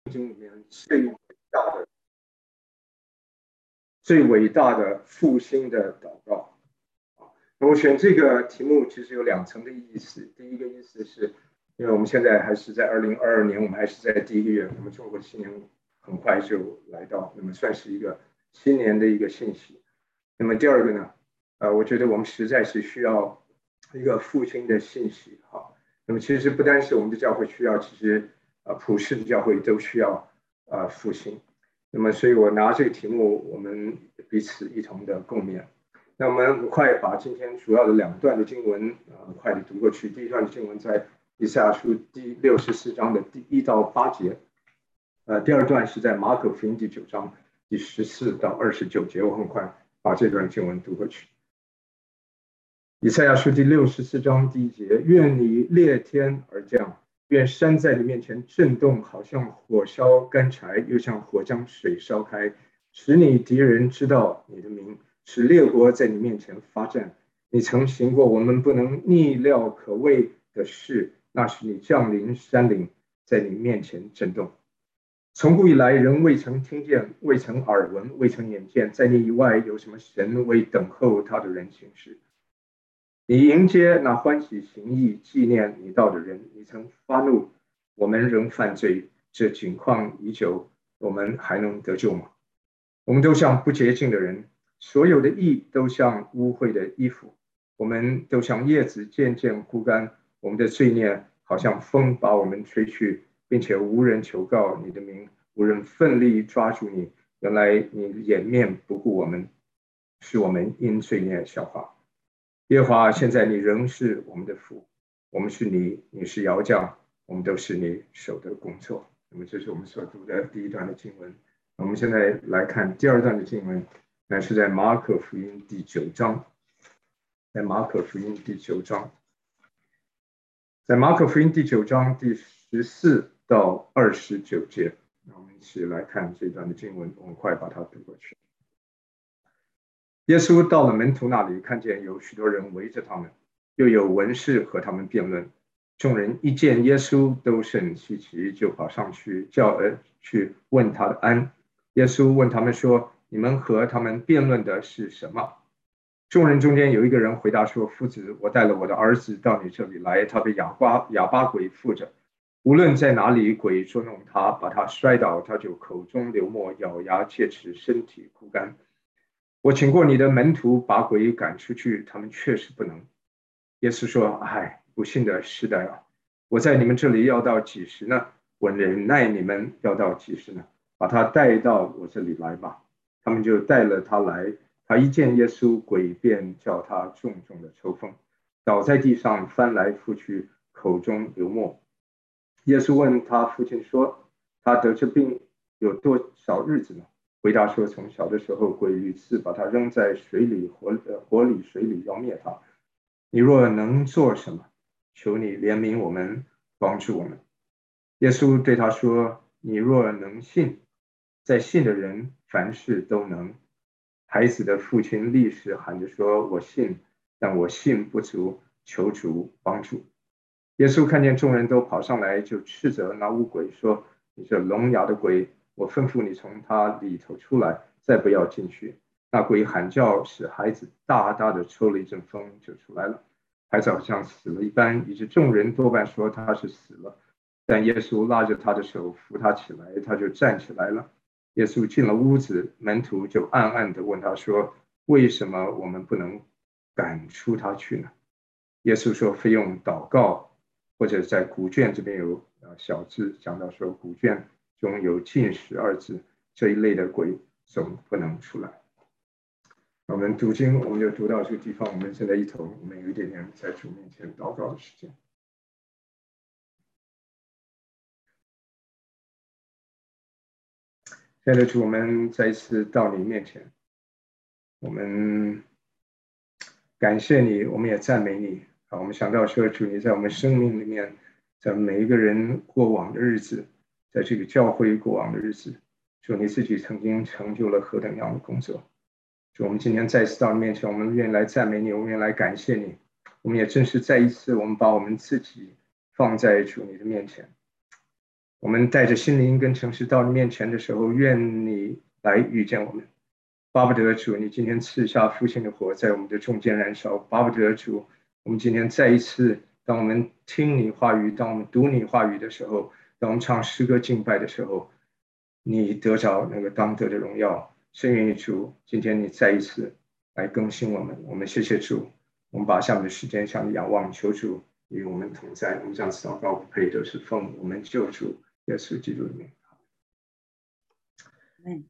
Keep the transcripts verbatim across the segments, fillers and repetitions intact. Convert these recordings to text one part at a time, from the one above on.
经里面最伟大的、最伟大的复兴的祷告。我选这个题目其实有两层的意思。第一个意思是，因为我们现在还是在二零二二年，我们还是在第一个月，那么中国新年很快就来到，那么算是一个新年的一个信息。那么第二个呢，呃，我觉得我们实在是需要一个复兴的信息。好，那么其实不单是我们的教会需要，其实呃普世的教会都需要呃复兴。那么，所以我拿这个题目，我们彼此一同的共勉。那我们很快把今天主要的两段的经文，呃，很快的读过去。第一段的经文在以赛亚书第六十四章的第一到八节，呃，第二段是在马可福音第九章第十四到二十九节。我很快把这段经文读过去。以赛亚书第六十四章第一节：愿你裂天而降，愿山在你面前震动，好像火烧干柴，又像火将水烧开，使你敌人知道你的名，使列国在你面前发战。你曾行过我们不能逆料可畏的事，那是你降临山岭，在你面前震动。从古以来，人未曾听见，未曾耳闻，未曾眼见，在你以外有什么神为等候他的人行事？你迎接那欢喜行义、纪念你道的人，你曾发怒，我们仍犯罪，这景况已久，我们还能得救吗？我们都像不洁净的人，所有的义都像污秽的衣服，我们都像叶子渐渐枯干，我们的罪孽好像风把我们吹去，并且无人求告你的名，无人奋力抓住你。原来你掩面不顾我们，使我们因罪孽消化。耶和华，现在你仍是我们的父，我们是你，你是窑匠，我们都是你手的工作。那么这是我们所读的第一段的经文。我们现在来看第二段的经文，那是在马可福音第九章，在马可福音第九章，在马可福音第九章第十四到二十九节。那我们一起来看这段的经文，我们快把它读过去。耶稣到了门徒那里，看见有许多人围着他们，又有文士和他们辩论。众人一见耶稣，都甚稀奇，就跑上去叫呃去问他的安。耶稣问他们说：“你们和他们辩论的是什么？”众人中间有一个人回答说：“夫子，我带了我的儿子到你这里来，他被哑巴哑巴鬼附着，无论在哪里，鬼捉弄他，把他摔倒，他就口中流沫，咬牙切齿，身体枯干。我请过你的门徒把鬼赶出去，他们确实不能。”耶稣说：“唉，不幸的时代啊，我在你们这里要到几时呢？我忍耐你们要到几时呢？把他带到我这里来吧。”他们就带了他来。他一见耶稣，鬼便叫他重重的抽风，倒在地上翻来覆去，口中流沫。耶稣问他父亲说：“他得这病有多少日子呢？”回答说：“从小的时候，鬼屡次把他扔在水里、火火里、水里，要灭他。你若能做什么，求你怜悯我们，帮助我们。”耶稣对他说：“你若能信，在信的人凡事都能。”孩子的父亲立时喊着说：“我信，但我信不足，求主帮助。”耶稣看见众人都跑上来，就斥责那污鬼说：“你这聋哑的鬼，我吩咐你从他里头出来，再不要进去。”那鬼喊叫，使孩子大大的抽了一阵风，就出来了。孩子好像死了一般，以致众人多半说他是死了。但耶稣拉着他的手扶他起来，他就站起来了。耶稣进了屋子，门徒就暗暗地问他说：“为什么我们不能赶出他去呢？”耶稣说：“非用祷告，或者在古卷这边有小字讲到说，古卷中有禁食二字，这一类的鬼总不能出来。”我们读经，我们就读到这个地方。我们现在一同，我们有一点点在主面前祷告的时间。亲爱的主，我们再一次到你面前，我们感谢你，我们也赞美你。啊，我们想到说，主你在我们生命里面，在每一个人过往的日子，在这个教会过往的日子，主你自己曾经成就了何等样的工作。主，我们今天再次到你面前，我们愿意来赞美你，我们愿意来感谢你。我们也正是再一次，我们把我们自己放在主你的面前。 我们带着心灵跟诚实到你面前的时候，愿你来遇见我们。巴不得主，你今天赐下复兴的火在我们的中间燃烧。巴不得主，我们今天再一次，当我们听你话语，当我们读你话语的时候，当我们唱诗歌敬拜的时候，你得着那个当得的荣耀。圣愿主，今天你再一次来更新我们。我们谢谢主，我们把下面的时间向你仰望，求主与我们同在。我们这样祷告不配都是奉我们救主耶稣基督的名。 嗯。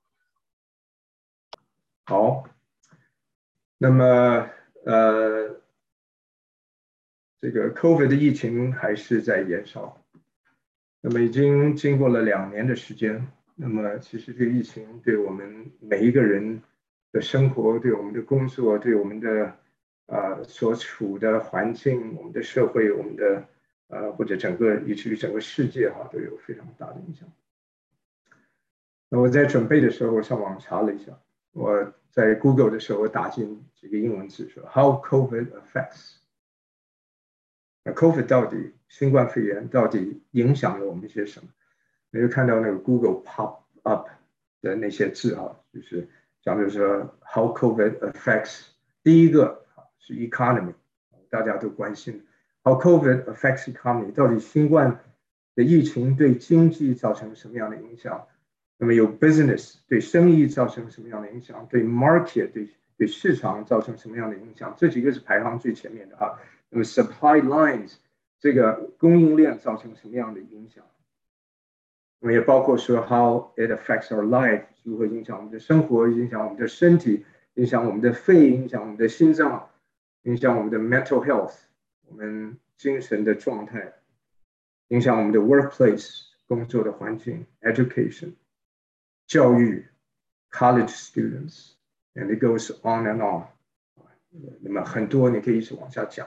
好，那么呃，这个 COVID 的疫情还是在延烧，那么已经经过了两年的时间，那么其实这个疫情对我们每一个人的生活，对我们的工作，对我们的呃所处的环境，我们的社会，我们的呃或者整个以至于整个世界哈，都有非常大的影响。那我在准备的时候，我上网查了一下，我在 Google 的时候，我打进几个英文字说 How COVID affects。那 COVID 到底新冠肺炎到底影响了我们些什么？你就看到那个 Google pop up 的那些字啊，就是讲的说 How COVID affects。第一个是 economy， 大家都关心 How COVID affects economy， 到底新冠的疫情对经济造成什么样的影响？那么有 business 对生意造成什么样的影响？对 market 对对市场造成什么样的影响？这几个是排行最前面的啊。那么 supply lines 这个供应链造成什么样的影响？那么也包括说 how it affects our life， 如何影响我们的生活，影响我们的身体，影响我们的肺，影响我们的心脏，影响我们的 mental health， 我们精神的状态，影响我们的 workplace 工作的环境 education。教育 college students and it goes on and on， 那么很多你可以一直往下讲，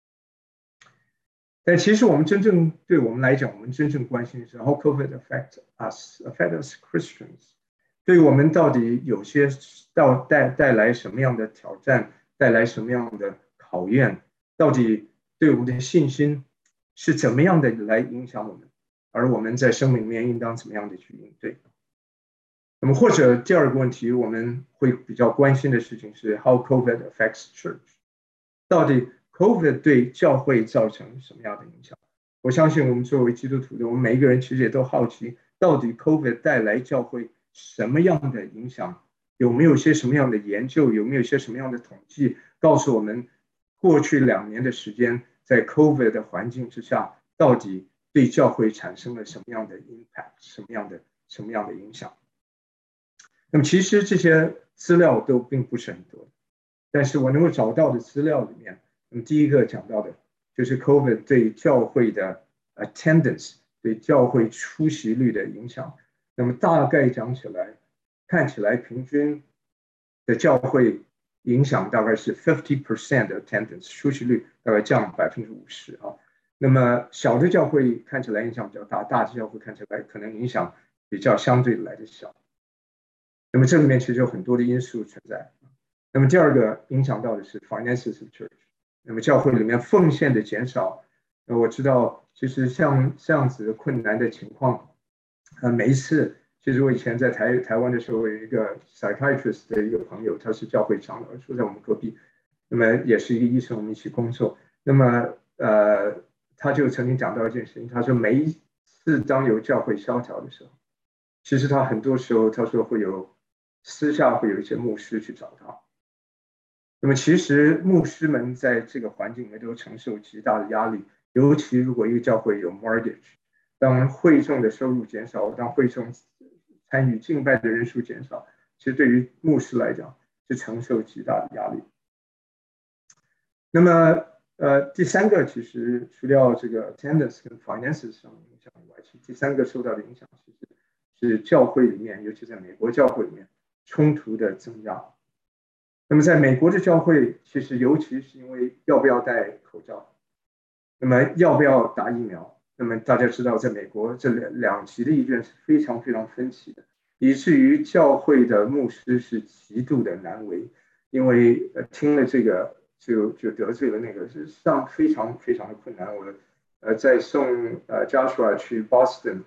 但其实我们真正对我们来讲，我们真正关心的是 how COVID affect us affect us Christians， 对我们到底有些到带带来什么样的挑战，带来什么样的考验，到底对我们的信心是怎么样的来影响我们，而我们在生命里面应当怎么样的去应对。那么或者第二个问题，我们会比较关心的事情是 how COVID affects church， 到底 COVID 对教会造成什么样的影响？我相信我们作为基督徒的，我们每一个人其实也都好奇，到底 COVID 带来教会什么样的影响？有没有些什么样的研究？有没有些什么样的统计告诉我们，过去两年的时间在 COVID 的环境之下，到底对教会产生了什么样的 impact， 什么样的什么样的影响？那么其实这些资料都并不是很多，但是我能够找到的资料里面，那么第一个讲到的就是 COVID 对教会的 attendance， 对教会出席率的影响。那么大概讲起来，看起来平均的教会影响大概是 fifty percent 的 attendance， 出席率大概降百分之五十啊。那么小的教会看起来影响比较大，大的教会看起来可能影响比较相对来的小。那么这里面其实有很多的因素存在。那么第二个影响到的是 finances of church， 那么教会里面奉献的减少。那我知道其实像这样子的困难的情况，呃，每一次其实我以前在台台湾的时候有一个 psychiatrist 的一个朋友，他是教会长老，住在我们隔壁，那么也是一个医生，我们一起工作。那么呃，他就曾经讲到一件事情，他说每一次当有教会萧条的时候，其实他很多时候他说会有私下会有一些牧师去找他。那么其实牧师们在这个环境里面都承受极大的压力，尤其如果一个教会有 mortgage， 当会众的收入减少，当会众参与敬拜的人数减少，其实对于牧师来讲是承受极大的压力。那么呃，第三个其实除了这个 attendance 跟 finances 上的影响以外，其实第三个受到的影响其实是教会里面，尤其在美国教会里面冲突的增加。那么在美国的教会，其实尤其是因为要不要戴口罩，那么要不要打疫苗，那么大家知道在美国这两极的意见是非常非常分歧的，以至于教会的牧师是极度的难为，因为呃听了这个就就得罪了那个，事实上非常非常的困难。我呃在送呃 Joshua 去 Boston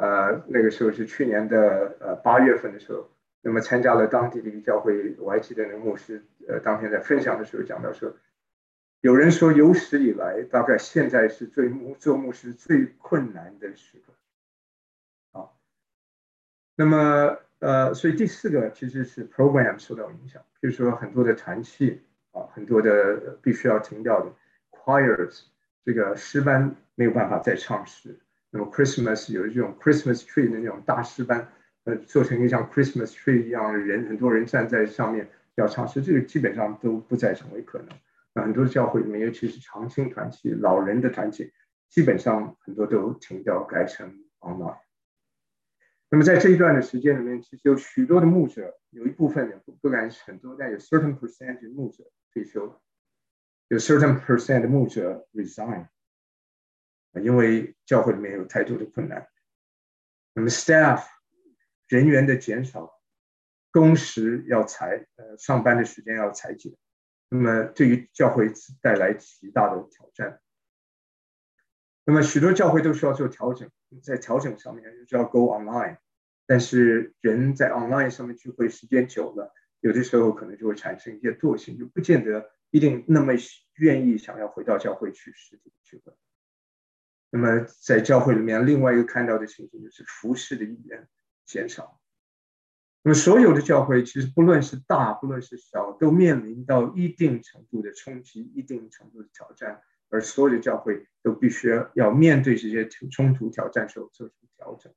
呃，那个时候是去年的呃八月份的时候，那么参加了当地的一个教会，我还记得那个牧师呃当天在分享的时候讲到说，有人说有史以来大概现在是最做牧师最困难的时刻。啊，那么呃，所以第四个其实是 program 受到影响，比如说很多的团契啊，很多的必须要停掉的 choirs， 这个诗班没有办法再唱诗。那么 Christmas 有这种 Christmas tree 的那种大诗班，呃，做成一个像 Christmas tree 一样的人，很多人站在上面要唱诗，这个基本上都不再成为可能。那很多教会里面，尤其是长青团契、老人的团契，基本上很多都停掉，改成 online。那么在这一段的时间里面，其实有许多的牧者，有一部分不敢是很多，但有 certain percent 的牧者退休了，有 certain percent 的牧者 resign， 因为教会里面有太多的困难。那么 staff 人员的减少，工时要裁，呃，上班的时间要裁减，那么对于教会带来极大的挑战。那么许多教会都需要做调整，在调整上面就要 go online， 但是人在 online 上面聚会时间久了，有的时候可能就会产生一些惰性，就不见得一定那么愿意想要回到教会去实体聚会。那么在教会里面，另外一个看到的情形就是服事的意愿减少。那么所有的教会其实不论是大不论是小，都面临到一定程度的冲击，一定程度的挑战。而所有的教会都必须要面对这些冲突挑战时候做出调整。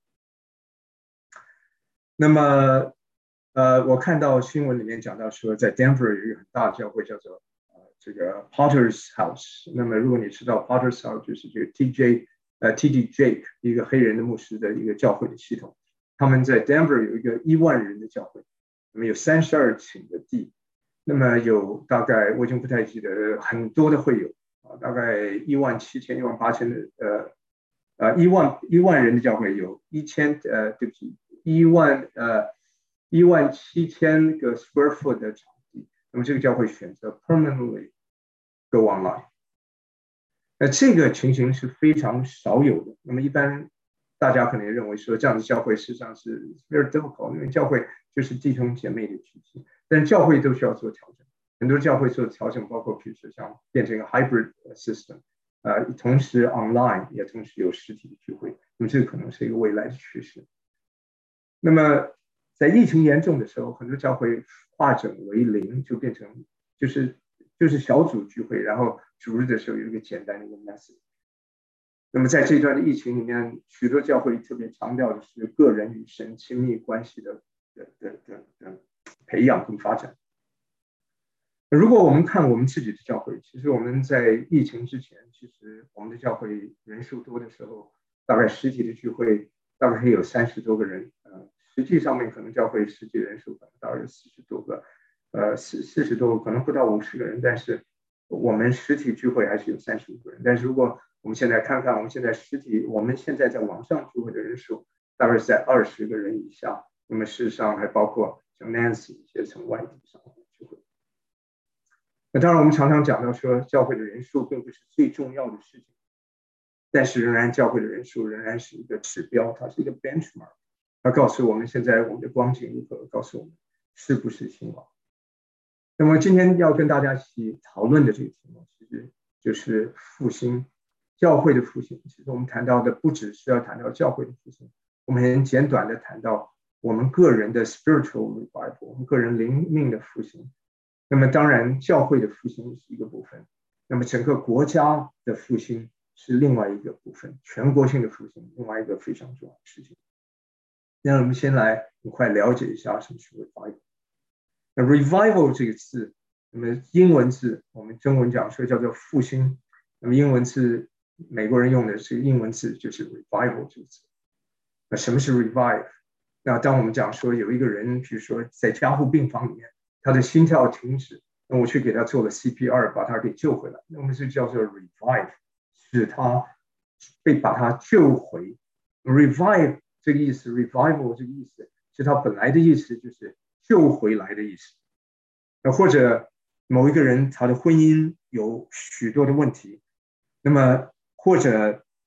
那么，呃，我看到新闻里面讲到说，在 Denver 有一个很大的教会叫做呃这个 Potter's House。那么，如果你知道 Potter's House， 就是这个 T J 呃 T D Jake 一个黑人的牧师的一个教会的系统。他们在 Denver 有一个一万人的教会，那么有三十二顷的地，那么有大概我已经不太记得很多的会友。大概一万七千、一万八千的呃呃一万一万人的教会有一千呃对不起一万呃一万七千个 square foot 的场地，那么这个教会选择 permanently go online。那这个情形是非常少有的。那么一般大家可能也认为说这样的教会事实上是 very difficult， 因为教会就是弟兄姐妹的体系，但教会都需要做调整。很多教会做调整，包括比如说像变成一个 hybrid system， 呃，同时 online 也同时有实体的聚会，那么这个可能是一个未来的趋势。那么在疫情严重的时候，很多教会化整为零，就变成就是就是小组聚会，然后主日的时候有一个简单的一个 message。那么在这段的疫情里面，许多教会特别强调的是个人与神亲密关系的的的的的培养跟发展。如果我们看我们自己的教会，其实我们在疫情之前，其实我们的教会人数多的时候，大概实体的聚会大概可以有三十多个人，呃，实际上面可能教会实际人数可能大概有四十多个，呃，四四十多个，可能不到五十个人，但是我们实体聚会还是有三十五个人。但是如果我们现在看看我们现在实体，我们现在在网上聚会的人数大概是在二十个人以下，那么事实上还包括像 Nancy 一些从外地上聚会。那当然，我们常常讲到说，教会的人数并不是最重要的事情，但是仍然教会的人数仍然是一个指标，它是一个 benchmark， 它告诉我们现在我们的光景如何，告诉我们是不是兴旺。那么今天要跟大家一起讨论的这个题目，其实就是复兴，教会的复兴。其实我们谈到的不只是要谈到教会的复兴，我们很简短的谈到我们个人的 spiritual revival， 我们个人灵命的复兴。那么当然教会的复兴是一个部分，那么整个国家的复兴是另外一个部分，全国性的复兴另外一个非常重要的事情。那我们先来很快了解一下什么是 revival。 那 revival 这个字，那么英文字我们中文讲说叫做复兴，那么英文字美国人用的是英文字就是 revival 这个字。那什么是 revive？ 那当我们讲说有一个人比如说在加护病房里面，他的心跳停止，那我去给他做了 C P R， 把他给救回来，那我们是叫做 revive， 使他被把他救回。 revive 这个意思 revival 这个意思是他本来的意思就是救回来的意思。那或者某一个人他的婚姻有许多的问题，那么或者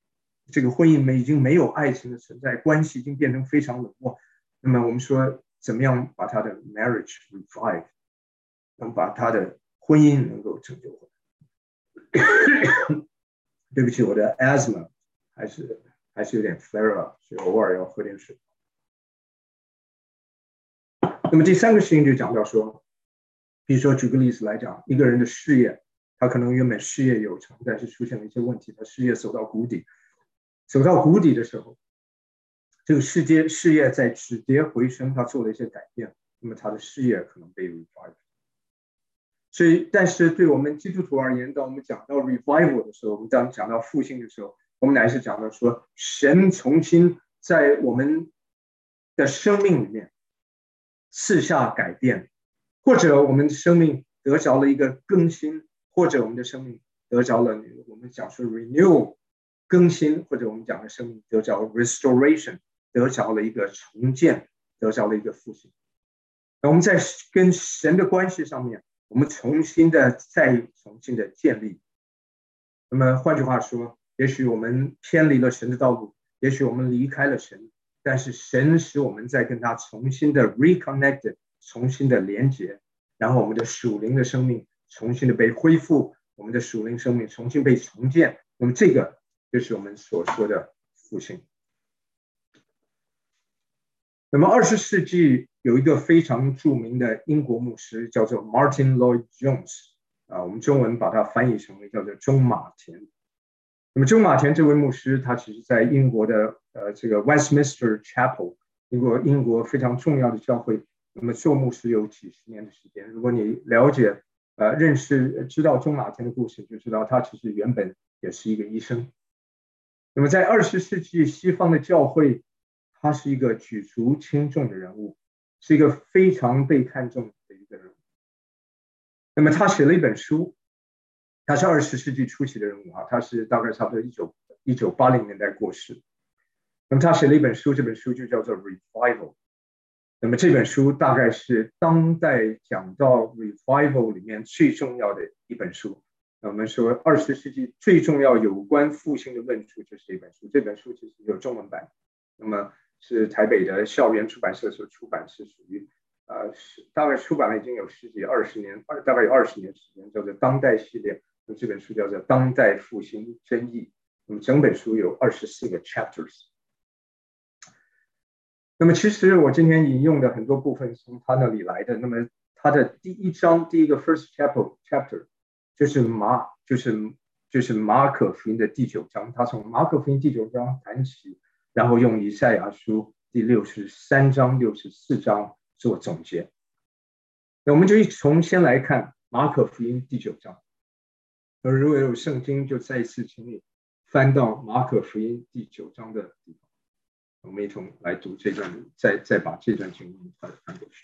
这个婚姻没已经没有爱情的存在，关系已经变成非常冷漠。那么我们说，怎么样把他的 marriage revive， 能把他的婚姻能够拯救回来？对不起，我的 asthma 还是还是有点 flare up， 所以偶尔要喝点水。那么第三个事情就讲到说，比如说举个例子来讲，一个人的事业，他可能原本事业有成，但是出现了一些问题，他事业走到谷底，走到谷底的时候，这个世界事业在止跌回升，他做了一些改变，那么他的事业可能被 revive。所以，但是对我们基督徒而言，当我们讲到 revival 的时候，我们当讲到复兴的时候，我们乃是讲到说，神重新在我们的生命里面赐下改变，或者我们的生命得着了一个更新，或者我们的生命得着了我们讲说 renew 更新，或者我们讲的生命得着 restoration 得着了一个重建，得着了一个复兴。那我们在跟神的关系上面，我们重新的再重新的建立。那么换句话说，也许我们偏离了神的道路，也许我们离开了神，但是神使我们再跟他重新的 reconnected， 重新的连接，然后我们的属灵的生命重新的被恢复，我们的属灵生命重新被重建。那么这个就是我们所说的复兴。那么二十世纪有一个非常著名的英国牧师叫做 Martin Lloyd Jones， 啊，我们中文把它翻译成为叫做中马田。那么中马田这位牧师，他其实在英国的呃这个 Westminster Chapel， 英国英国非常重要的教会，那么做牧师有几十年的时间。如果你了解呃认识知道中马田的故事，就知道他其实原本也是一个医生。那么在二十世纪西方的教会，他是一个举足轻重的人物，是一个非常被看重的一个人物。那么他写了一本书，他是二十世纪初期的人物啊，他是大概差不多一九一九八零年代过世。那么他写了一本书，这本书就叫做 Revival。那么这本书大概是当代讲到 Revival 里面最重要的一本书。那我们说二十世纪最重要有关复兴的论述就是这本书。这本书其实有中文版，那么是台北的校园出版社所出版，是属于呃大概出版了已经有十几二十年，大概有二十年时间，叫做当代系列。那么这本书叫做《当代复兴真义》，那么整本书有二十四个 chapters。那么其实我今天引用的很多部分从他那里来的。那么他的第一章，第一个 first chapter chapter 就是马就是就是马可福音的第九章，他从马可福音第九章谈起，然后用以赛亚书第六十三章、六十四章做总结。那我们就一从先来看马可福音第九章。而如果有圣经，就再一次请你翻到马可福音第九章的地方，我们一同来读这段，再再把这段经文翻过去。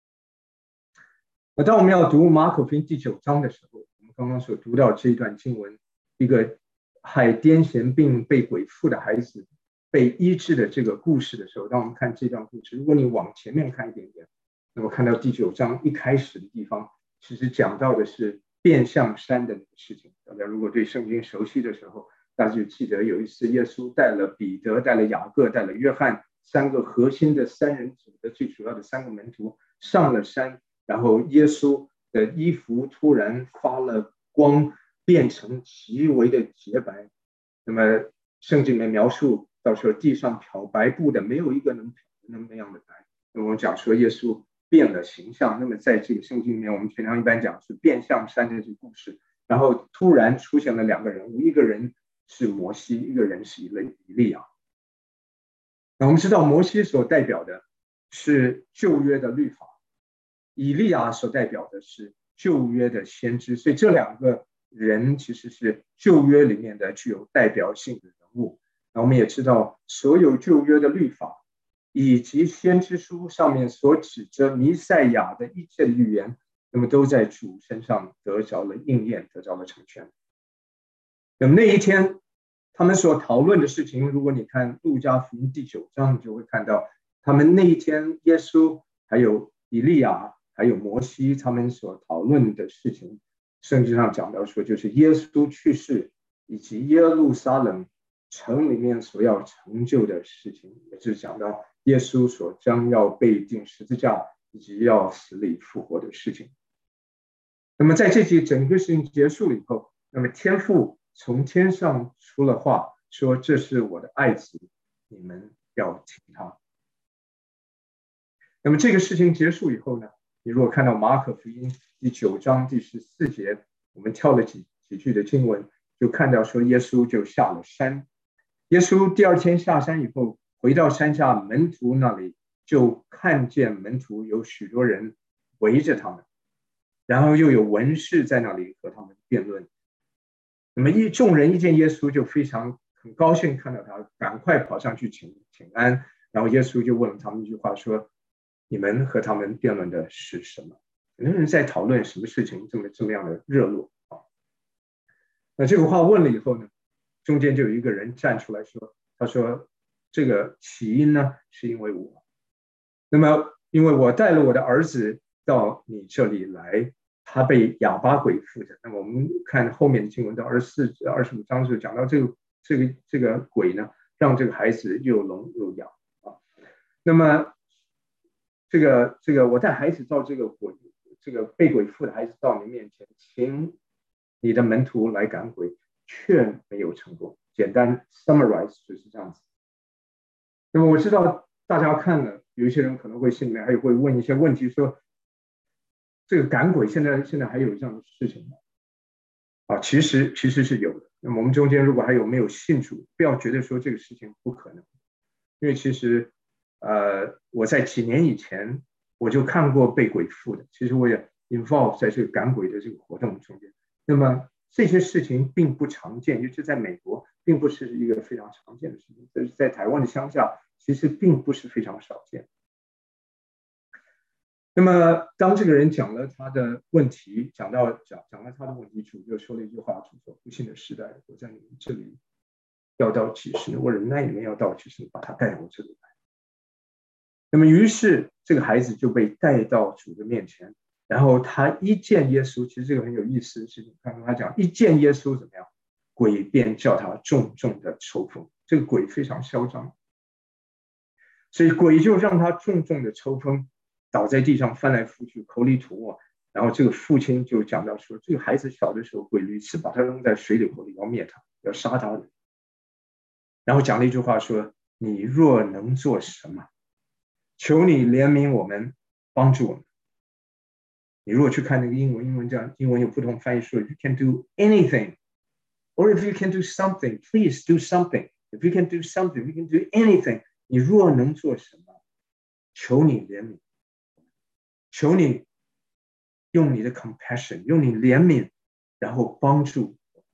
那当我们要读马可福音第九章的时候，我们刚刚所读到这一段经文，一个害癫痫病被鬼附的孩子被医治的这个故事的时候，当我们看这段故事，如果你往前面看一点点，那么看到第九章一开始的地方，其实讲到的是变象山的那个事情。大家如果对圣经熟悉的时候，大家就记得有一次耶稣带了彼得、带了雅各、带了约翰三个核心的三人组的最主要的三个门徒上了山，然后耶稣的衣服突然发了光，变成极为的洁白。那么圣经里面描述到说地上漂白布的没有一个能漂成那样的白。那么我们讲说耶稣变了形象，那么在这个圣经里面我们平常一般讲是变象山的这个故事，然后突然出现了两个人物，一个人是摩西，一个人是以利亚。那我们知道摩西所代表的是旧约的律法，以利亚所代表的是旧约的先知，所以这两个人其实是旧约里面的具有代表性的人物。那我们也知道所有旧约的律法以及先知书上面所指着弥赛亚的一切预言，那么都在主身上得着了应验，得着了成全。那么那一天他们所讨论的事情，如果你看路加福音第九章，你就会看到他们那一天耶稣还有以利亚还有摩西他们所讨论的事情，圣经上讲到说就是耶稣去世以及耶路撒冷城里面所要成就的事情，也就是讲到耶稣所将要被钉十字架以及要死里复活的事情。那么在这集整个事情结束了以后，那么天父从天上出了话，说这是我的爱子，你们要听他。那么这个事情结束以后呢，你如果看到马可福音第九章第十四节，我们跳了几几句的经文，就看到说耶稣就下了山。耶稣第二天下山以后，回到山下门徒那里，就看见门徒有许多人围着他们，然后又有文士在那里和他们辩论。那么一众人一见耶稣就非常很高兴看到他，赶快跑上去请请安。然后耶稣就问了他们一句话说，你们和他们辩论的是什么？很多人在讨论什么事情这么这么样的热络啊？那这个话问了以后呢，中间就有一个人站出来说，他说这个起因呢是因为我，那么因为我带了我的儿子到你这里来，他被哑巴鬼附着。那么我们看后面的经文到二十四、二十五章就讲到这个这个这个鬼呢，让这个孩子又聋又哑啊。那么这个这个我带孩子到这个鬼这个被鬼附的孩子到你面前，请你的门徒来赶鬼，却没有成功。简单 summarize 就是这样子。那么我知道大家看了，有一些人可能会心里面还有会问一些问题，说这个赶鬼现在现在还有这样的事情吗？啊，其实其实是有的。那么我们中间如果还有没有信主，不要觉得说这个事情不可能，因为其实呃我在几年以前我就看过被鬼附的，其实我也 involve 在这个赶鬼的这个活动中间。那么这些事情并不常见，尤其在美国并不是一个非常常见的事情，但是在台湾的乡下其实并不是非常少见。那么当这个人讲了他的问题，讲到讲讲了他的问题，主就说了一句话，主说不幸的时代，我在你们这里要到几时呢？我忍耐你们要到几时，把他带到我这里来。那么于是这个孩子就被带到主的面前，然后他一见耶稣，其实这个很有意思的事情，看到他讲一见耶稣怎么样，鬼便叫他重重的抽风。这个鬼非常嚣张，所以鬼就让他重重的抽风，倒在地上翻来覆去，口里吐沫。然后这个父亲就讲到说，这个孩子小的时候，鬼屡次把他扔在水里头，要灭他，要杀他的。然后讲了一句话说：“你若能做什么，求你怜悯我们，帮助我们。”你如果去看那个英文，英文这样，英文有不同翻译说 ，You can do anything, or if you can do something, please do something. If you can do something, you can do anything. 你若能做什么，求你怜悯，求你用你的 compassion， 用你怜悯，然后帮助。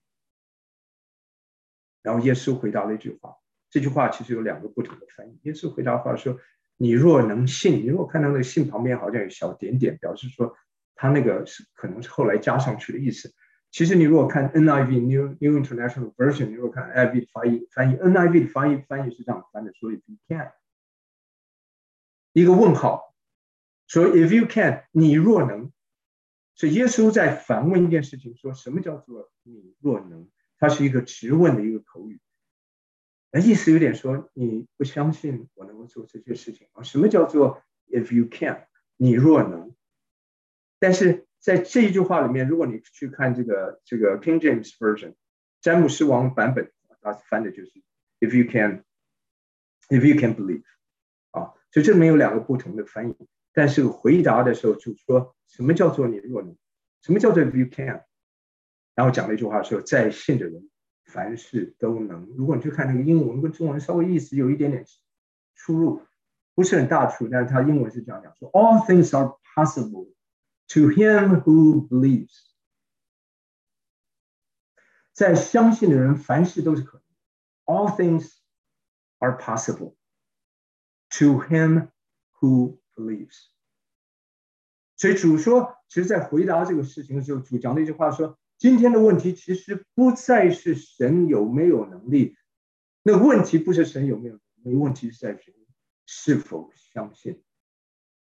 然后耶稣回答了一句话，这句话其实有两个不同的翻译。耶稣回答话说：“你若能信，你如果看到那个信旁边好像有小点点，表示说他那个是可能是后来加上去的意思。其实你如果看 N I V New New International Version， 你如果看 N I V 的翻译翻译 N I V 的翻译翻译是这样翻的，说 If you can， 一个问号，说 If you can， 你若能。所以耶稣在反问一件事情，说什么叫做你若能？它是一个直问的一个口语，意思有点说你不相信我能够做这些事情啊？什么叫做 If you can， 你若能？但是在这一句话里面，如果你去看这个这个 King James Version 詹姆斯王版本，它翻的就是 If you can If you can believe 啊，所以这里面有两个不同的翻译。但是回答的时候就说什么叫做你若能？什么叫做 If you can？ 然后讲了一句话说，在信的人凡事都能。如果你去看那个英文跟中文稍微意思有一点点出入，不是很大出入，但是他英文是这样讲说 All things are possible to him who believes。 在相信的人凡事都是可能。 All things are possible to him who believes。 所以主说，其实在回答这个事情的时候，主讲了一句话说，今天的问题其实不再是神有没有能力，那个问题不是神有没有能力，问题是在人是否相信。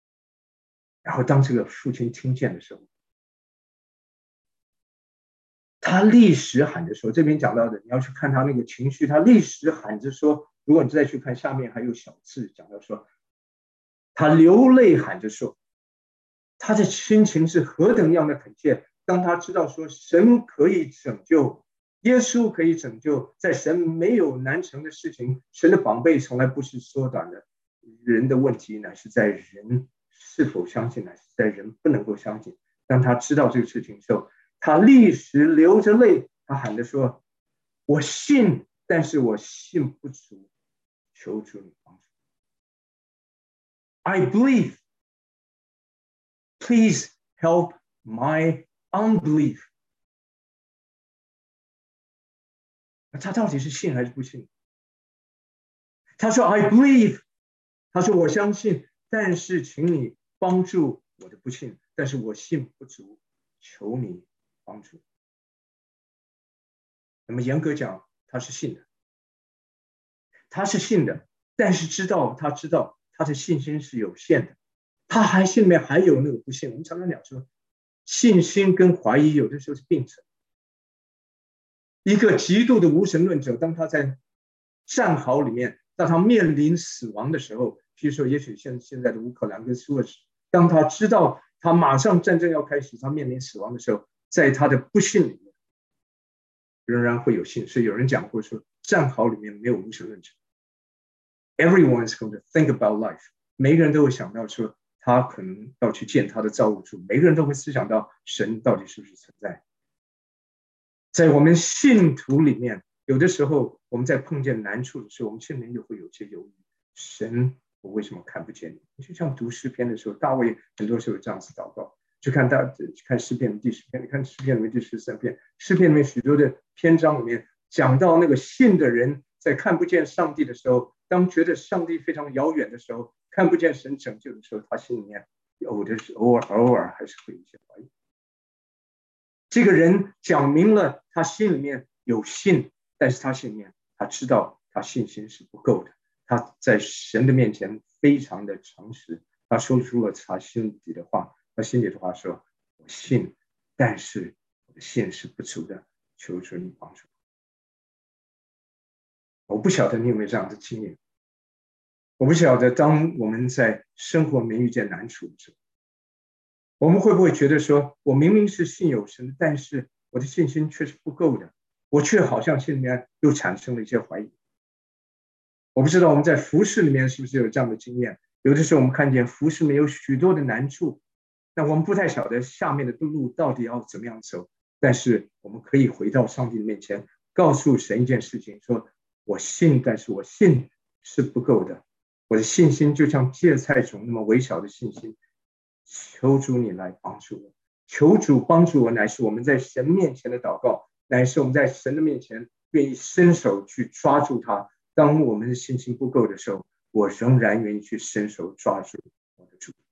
然后当这个父亲听见的时候， 他立时喊着说，这边讲到的，你要去看他那个情绪，他立时喊着说，如果你再去看下面还有小字讲到说，他流泪喊着说，他的心情是何等样的恳切。当他知道说神可以拯救，耶稣可以拯救，在神没有难成的事情，神的宝贝从来不是缩短的，人的问题乃是在人是否相信，乃是在人不能够相信。当他知道这个事情的时候，他立时流着泪，他喊着说，我信，但是我信不足，求主你帮助。 I believe, please help my unbelief。 他到底是信还是不信？他说 I believe， 他说我相信，但是请你帮助我的不信，但是我信不足，求你帮助。那么严格讲，他是信的，他是信的，但是知道他知道他的信心是有限的，他还心里面还有那个不信。我们常常讲说，信心跟怀疑有的时候是并存。一个极度的无神论者，当他在战壕里面，当他面临死亡的时候，譬如说，也许现现在的乌克兰跟苏俄，当他知道他马上战争要开始，他面临死亡的时候，在他的不信里面，仍然会有信。所以有人讲过说，战壕里面没有无神论者。Everyone is going to think about life， 每个人都会想到说，他可能要去见他的造物主，每个人都会思想到神到底是不是存在。在我们信徒里面，有的时候我们在碰见难处的时候，我们心里面又会有些犹豫，神，我为什么看不见你？就像读诗篇的时候，大卫很多时候这样子祷告。去看大去看诗篇的第十篇，你看诗篇里面第十三篇，诗篇里面许多的篇章里面讲到那个信的人在看不见上帝的时候，当觉得上帝非常遥远的时候，看不见神拯救的时候，他心里面有的是偶尔偶尔还是会有一些怀疑。这个人讲明了他心里面有信，但是他心里面他知道他信心是不够的，他在神的面前非常的诚实，他说出了他心底的话，他心里的话说，我信，但是我的信是不足的，求主你帮助。我不晓得你有没有这样的经验，我不晓得当我们在生活里面遇见难处的时候，我们会不会觉得说，我明明是信有神，但是我的信心却是不够的，我却好像心里面又产生了一些怀疑。我不知道我们在服事里面是不是有这样的经验，有的时候我们看见服事里面有许多的难处，那我们不太晓得下面的路到底要怎么样走，但是我们可以回到上帝的面前，告诉神一件事情，说我信，但是我信是不够的，我的信心就像芥菜种那么微小的信心，求主你来帮助我，求主帮助我，乃是我们在神面前的祷告，乃是我们在神的面前愿意伸手去抓住他。当我们的信心不够的时候，我仍然愿意去伸手抓住我的主。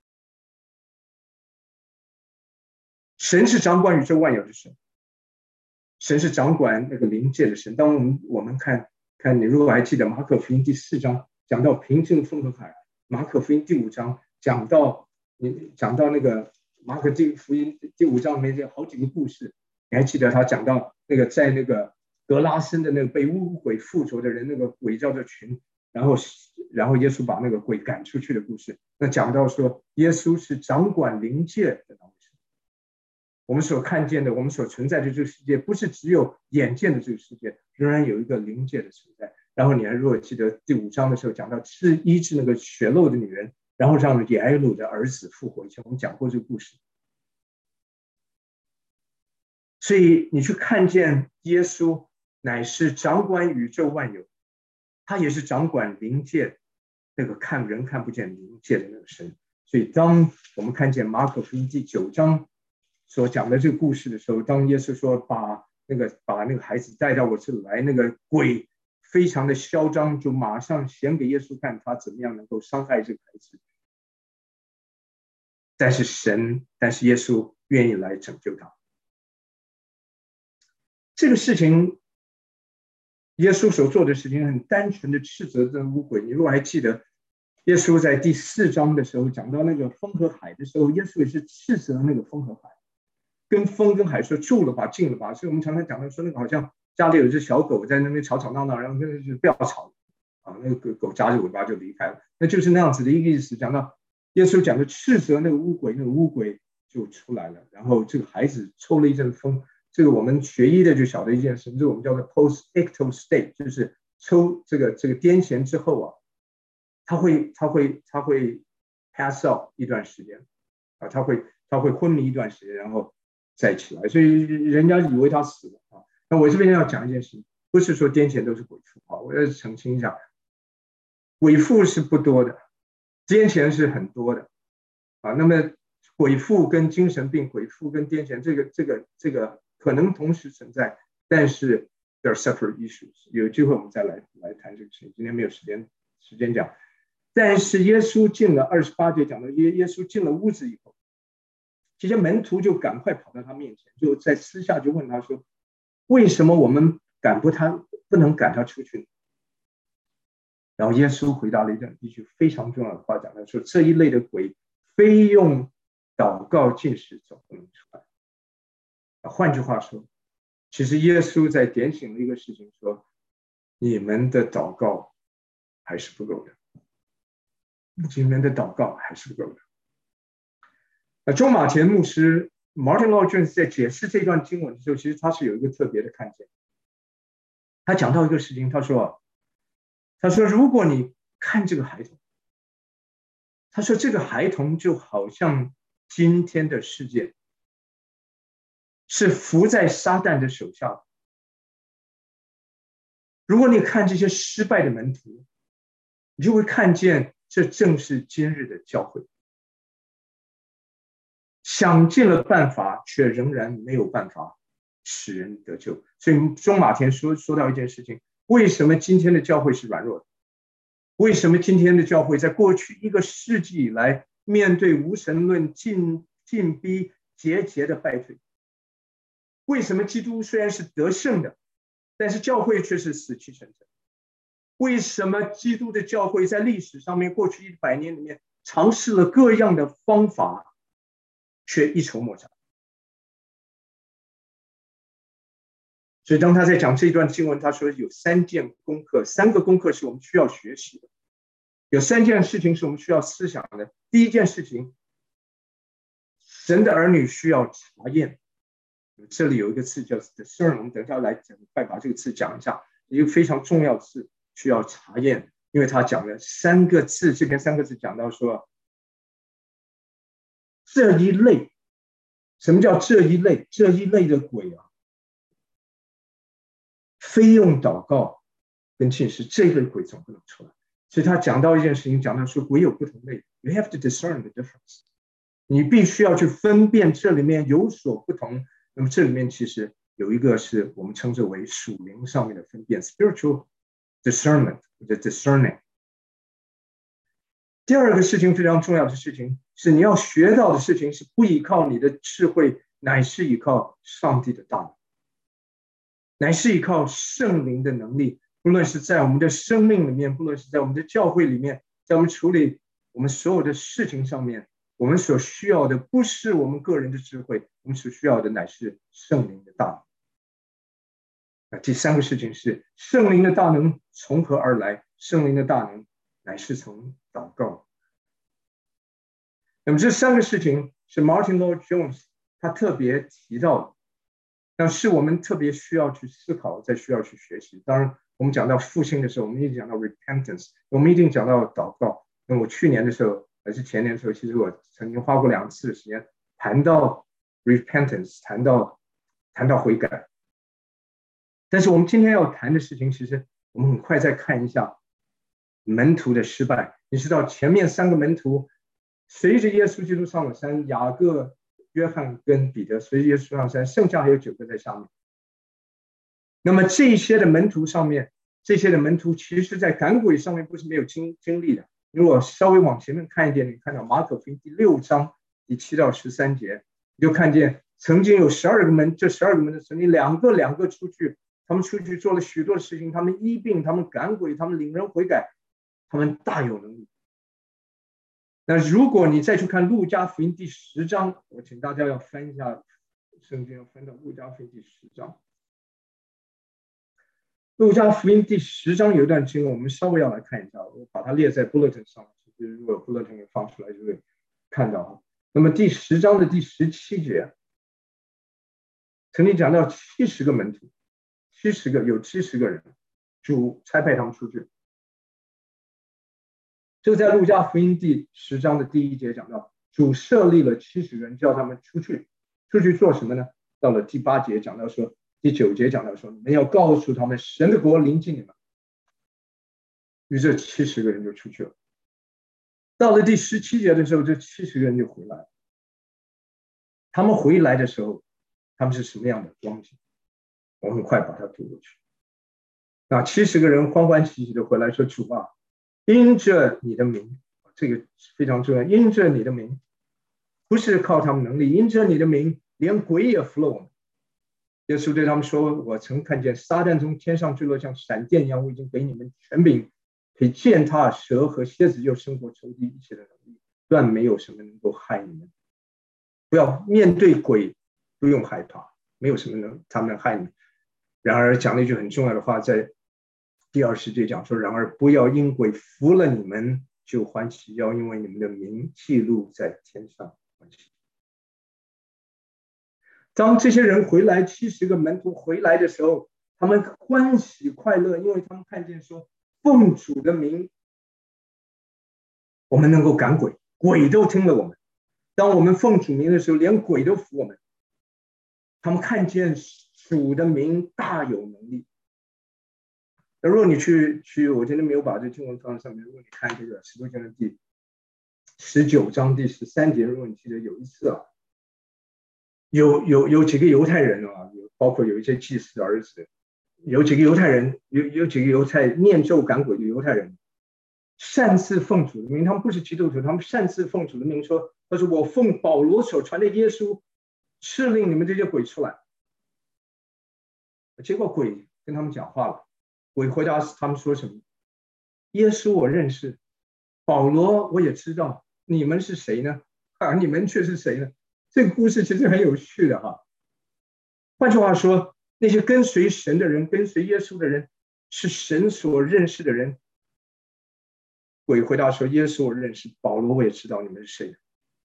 神是掌管宇宙万有的神，神是掌管那个灵界的神。当我们我们看看，你如果还记得马可福音第四章讲到平静风和海，马可福音第五章讲到你讲到那个马可福音第五章里面有好几个故事，你还记得他讲到那个在那个格拉森的那个被污鬼附着的人，那个鬼叫做群，然后然后耶稣把那个鬼赶出去的故事。那讲到说耶稣是掌管灵界的那位神，我们所看见的，我们所存在的这个世界，不是只有眼见的这个世界，仍然有一个灵界的存在。然后你还如果记得第五章的时候讲到治医治那个血漏的女人，然后让耶鲁的儿子复活，以前我们讲过这个故事。所以你去看见耶稣乃是掌管宇宙万有，他也是掌管灵界那个看人看不见灵界的那个神。所以当我们看见马可福音第九章所讲的这个故事的时候，当耶稣说把那个把那个孩子带到我这里来，那个鬼非常的嚣张，就马上显给耶稣看他怎么样能够伤害这个孩子。但是神，但是耶稣愿意来拯救他。这个事情，耶稣所做的事情很单纯的斥责这污鬼。你如果还记得，耶稣在第四章的时候讲到那个风和海的时候，耶稣也是斥责那个风和海。 跟风跟海说住了吧，静了吧。所以我们常常讲到说，那个好像家里有一只小狗在那边吵吵闹闹，然后就不要吵啊，那个狗夹着尾巴就离开了，那就是那样子的一个意思。讲到耶稣讲的斥责那个乌鬼，那个乌鬼就出来了，然后这个孩子抽了一阵风。这个我们学医的就晓得一件事，这个我们叫做 post-ictal state， 就是抽这个这个癫痫之后啊，他会他会他会 pass out 一段时间啊，他会他会昏迷一段时间，然后再起来，所以人家以为他死了啊。那我这边要讲一件事，不是说癫痫都是鬼附啊，我要澄清一下，鬼附是不多的，癫痫是很多的啊。那么鬼附跟精神病、鬼附跟癫痫，这个这个这个可能同时存在，但是 they're separate issues。有机会我们再来来谈这个事情，今天没有时间时间讲。但是耶稣进了二十八节讲到耶耶稣进了屋子以后，这些门徒就赶快跑到他面前，就在私下就问他说：“为什么我们赶不他不能赶他出去呢？”然后耶稣回答了一一句非常重要的话，讲他说：“这一类的鬼，非用祷告禁食总不能出来。”换句话说，其实耶稣在点醒了一个事情，说：你们的祷告还是不够的，你们的祷告还是不够的。那中马田牧师 Martin Lloyd Jones 在解释这段经文的时候，其实他是有一个特别的看见。他讲到一个事情，他说：“他说如果你看这个孩童，他说这个孩童就好像今天的世界。”是伏在撒旦的手下。如果你看这些失败的门徒，你就会看见这正是今日的教会，想尽了办法，却仍然没有办法使人得救。所以中马田说说到一件事情：为什么今天的教会是软弱的？为什么今天的教会在过去一个世纪以来，面对无神论进进逼节节的败退？为什么基督虽然是得胜的，但是教会却是死气沉沉？为什么基督的教会在历史上面过去一百年里面尝试了各样的方法，却一筹莫展？所以当他在讲这段经文，他说有三件功课，三个功课是我们需要学习的，有三件事情是我们需要思想的。第一件事情，神的儿女需要查验。这里有一个字叫 discern， 我们等一下来赶快把这个字讲一下，一个非常重要的字需要查验，因为他讲了三个字，这边三个字讲到说这一类，什么叫这一类？这一类的鬼啊，非用祷告跟禁食，这一类鬼总不能出来。所以他讲到一件事情，讲到说鬼有不同类 ，you have to discern the difference， 你必须要去分辨这里面有所不同。那么这里面其实有一个是我们称之为属灵上面的分辨 spiritual discernment 或者 discerning。 第二个事情非常重要的事情是你要学到的事情是不依靠你的智慧，乃是依靠上帝的大能，乃是依靠圣灵的能力，不论是在我们的生命里面，不论是在我们的教会里面，在我们处理我们所有的事情上面，我们所需要的不是我们个人的智慧，我们所需要的乃是圣灵的大能。那第三个事情是圣灵的大能从何而来？圣灵的大能乃是从祷告。那么这三个事情是 Martin Lloyd Jones 他特别提到的，那是我们特别需要去思考，再需要去学习。当然我们讲到复兴的时候，我们一定讲到 repentance， 我们一定讲到祷告。那么我去年的时候还是前年的时候，其实我曾经花过两次的时间谈到 repentance， 谈到谈到悔改。但是我们今天要谈的事情，其实我们很快再看一下门徒的失败。你知道前面三个门徒随着耶稣基督上了山，雅各、约翰跟彼得随着耶稣上山，剩下还有九个在下面。那么这些的门徒上面，这些的门徒其实在赶鬼上面不是没有经经历的。如果稍微往前面看一点，你看到马可福音第六章第七到十三节，你就看见曾经有十二个门，这十二个门的曾经两个两个出去，他们出去做了许多的事情，他们医病，他们赶鬼，他们领人悔改，他们大有能力。那如果你再去看路加福音第十章，我请大家要翻一下圣经要翻到路加福音第十章。路加福音第十章有一段经文，我们稍微要来看一下，我把它列在 bulletin 上，就是如果 bulletin 给放出来就会看到。那么第十章的第十七节，曾经讲到七十个门徒，七十个有七十个人，主差派他们出去。这个在路加福音第十章的第一节讲到，主设立了七十个人，叫他们出去，出去做什么呢？到了第八节讲到说，第九节讲到说，你们要告诉他们，神的国临近你们。于是七十个人就出去了。到了第十七节的时候，这七十个人就回来了。他们回来的时候，他们是什么样的光景？我很快把它读过去。那七十个人欢欢喜喜的回来说：“主啊，因着你的名，这个非常重要，因着你的名，不是靠他们能力，因着你的名，连鬼也服了我们。”耶稣对他们说：“我曾看见撒旦从天上坠落，像闪电一样，我已经给你们权柄，可以践踏蛇和蝎子，又胜过仇敌一切的能力，断没有什么能够害你们。不要面对鬼，不用害怕，没有什么能他们能害你。然而讲了一句很重要的话，在第二十节讲说：然而不要因鬼服了你们就欢喜，要因为你们的名记录在天上欢喜。”当这些人回来，七十个门徒回来的时候，他们欢喜快乐，因为他们看见说，奉主的名，我们能够赶鬼，鬼都听了我们。当我们奉主名的时候，连鬼都服我们。他们看见主的名大有能力。那如果你去去，我今天没有把这经文放在上面。如果你看这个《使徒行传》第十九章第十三节，如果你记得有一次啊。有有有几个犹太人啊，包括有一些祭司的儿子，有几个犹太人，有有几个犹太念咒赶鬼的犹太人，擅自奉主的名，他们不是基督徒，他们擅自奉主的名说，他说我奉保罗所传的耶稣，敕令你们这些鬼出来。结果鬼跟他们讲话了，鬼回答他们说什么？耶稣我认识，保罗我也知道，你们是谁呢？啊，你们却是谁呢？这个故事其实很有趣的哈。换句话说，那些跟随神的人，跟随耶稣的人，是神所认识的人。鬼回答说：“耶稣我认识，保罗我也知道你们是谁。”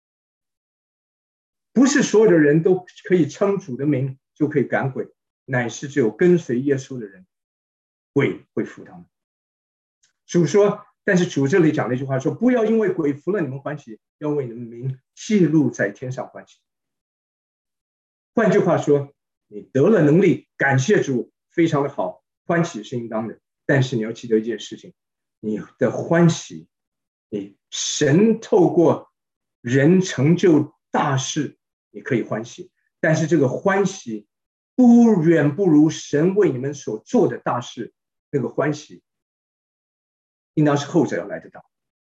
不是所有的人都可以称主的名就可以赶鬼，乃是只有跟随耶稣的人，鬼会服他们。主说，但是主这里讲了一句话说：“不要因为鬼服了你们欢喜，要为你们名记录在天上欢喜。”换句话说，你得了能力，感谢主，非常的好，欢喜是应当的。但是你要记得一件事情，你的欢喜，你神透过人成就大事，你可以欢喜，但是这个欢喜不远不如神为你们所做的大事，那个欢喜应当是后者要来得大。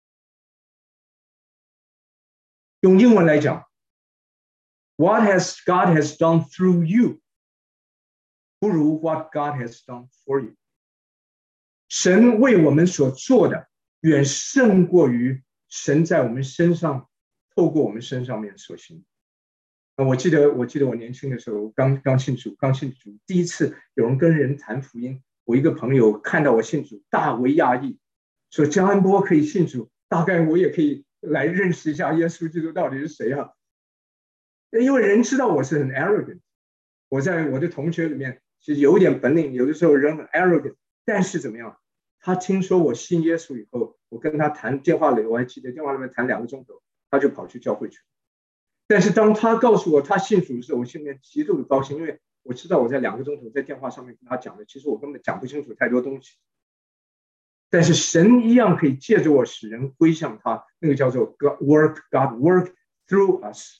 用英文来讲， What has God has done through you 不如 What God has done for you。 神为我们所做的远胜过于神在我们身上透过我们身上面所行。我记得我记得我年轻的时候，刚刚信主刚信主第一次有人跟人谈福音，我一个朋友看到我信主大为讶异，说江安波可以信主，大概我也可以来认识一下耶稣基督到底是谁啊。因为人知道我是很 arrogant， 我在我的同学里面其实有点本领，有的时候人很 arrogant， 但是怎么样，他听说我信耶稣以后，我跟他谈电话里，我还记得电话里面谈两个钟头，他就跑去教会去。但是当他告诉我他信主的时候，我心里面极度的高兴，因为我知道我在两个钟头在电话上面跟他讲的，其实我根本讲不清楚太多东西。但是神一样可以借着我使人归向他，那个叫做 God work God work through us。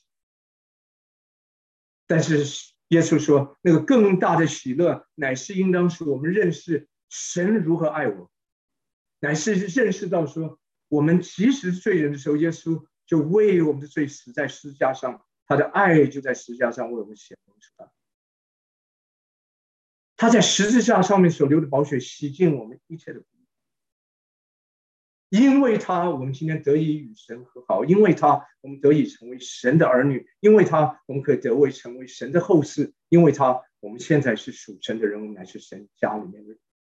但是耶稣说，那个更大的喜乐，乃是应当是我们认识神如何爱我，乃是认识到说，我们即使罪人的时候，耶稣就为我们的罪死在十字架上，他的爱就在十字架上为我们显明出来。他在十字架上面所流的宝血洗净我们一切的不义。 因为他，我们今天得以与神和好；因为他，我们得以成为神的儿女；因为他，我们可以得为成为神的后嗣；因为他，我们现在是属神的人，我们乃是神家里面的人。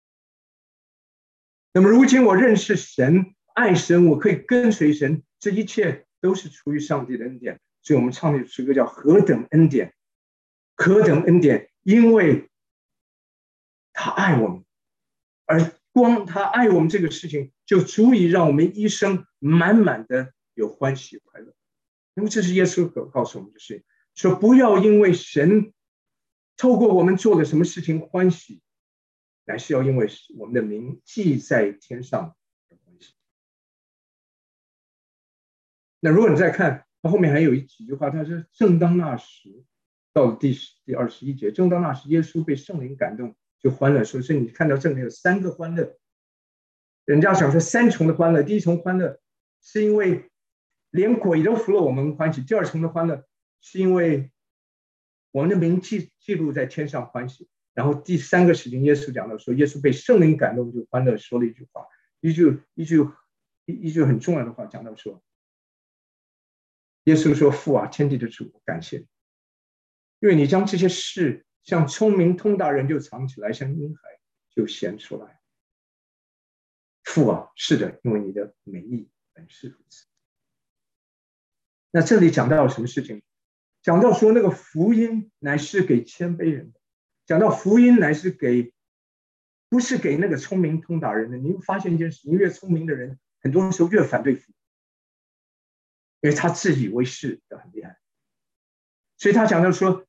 那么，如今我认识神、爱神，我可以跟随神，这一切都是出于上帝的恩典。所以我们唱的诗歌叫《何等恩典》，何等恩典，因为他爱我们，而光他爱我们这个事情，就足以让我们一生满满的有欢喜快乐。因为这是耶稣告诉我们的事情，说不要因为神透过我们做了什么事情欢喜，乃是要因为我们的名记在天上的欢喜。那如果你再看，他后面还有几句话，他说：“正当那时，到了第第二十一节，正当那时，耶稣被圣灵感动，就欢乐。所以你看到这里有三个欢乐，人家想说三重的欢乐。第一重欢乐是因为连鬼都服了我们欢喜；第二重的欢乐是因为我们的名记记录在天上欢喜。然后第三个事情，耶稣讲到说，耶稣被圣灵感动，就欢乐，说了一句话，一句一句一一句很重要的话，讲到说。”耶稣说：“父啊，天地的主，感谢你，因为你将这些事像聪明通达人就藏起来，像婴孩就显出来。父啊，是的，因为你的美意本是如此。”那这里讲到什么事情？讲到说那个福音乃是给谦卑人的，讲到福音乃是给不是给那个聪明通达人的。你会发现一件事，你越聪明的人，很多时候越反对福音。因为他自以为是的很厉害，所以他讲到说，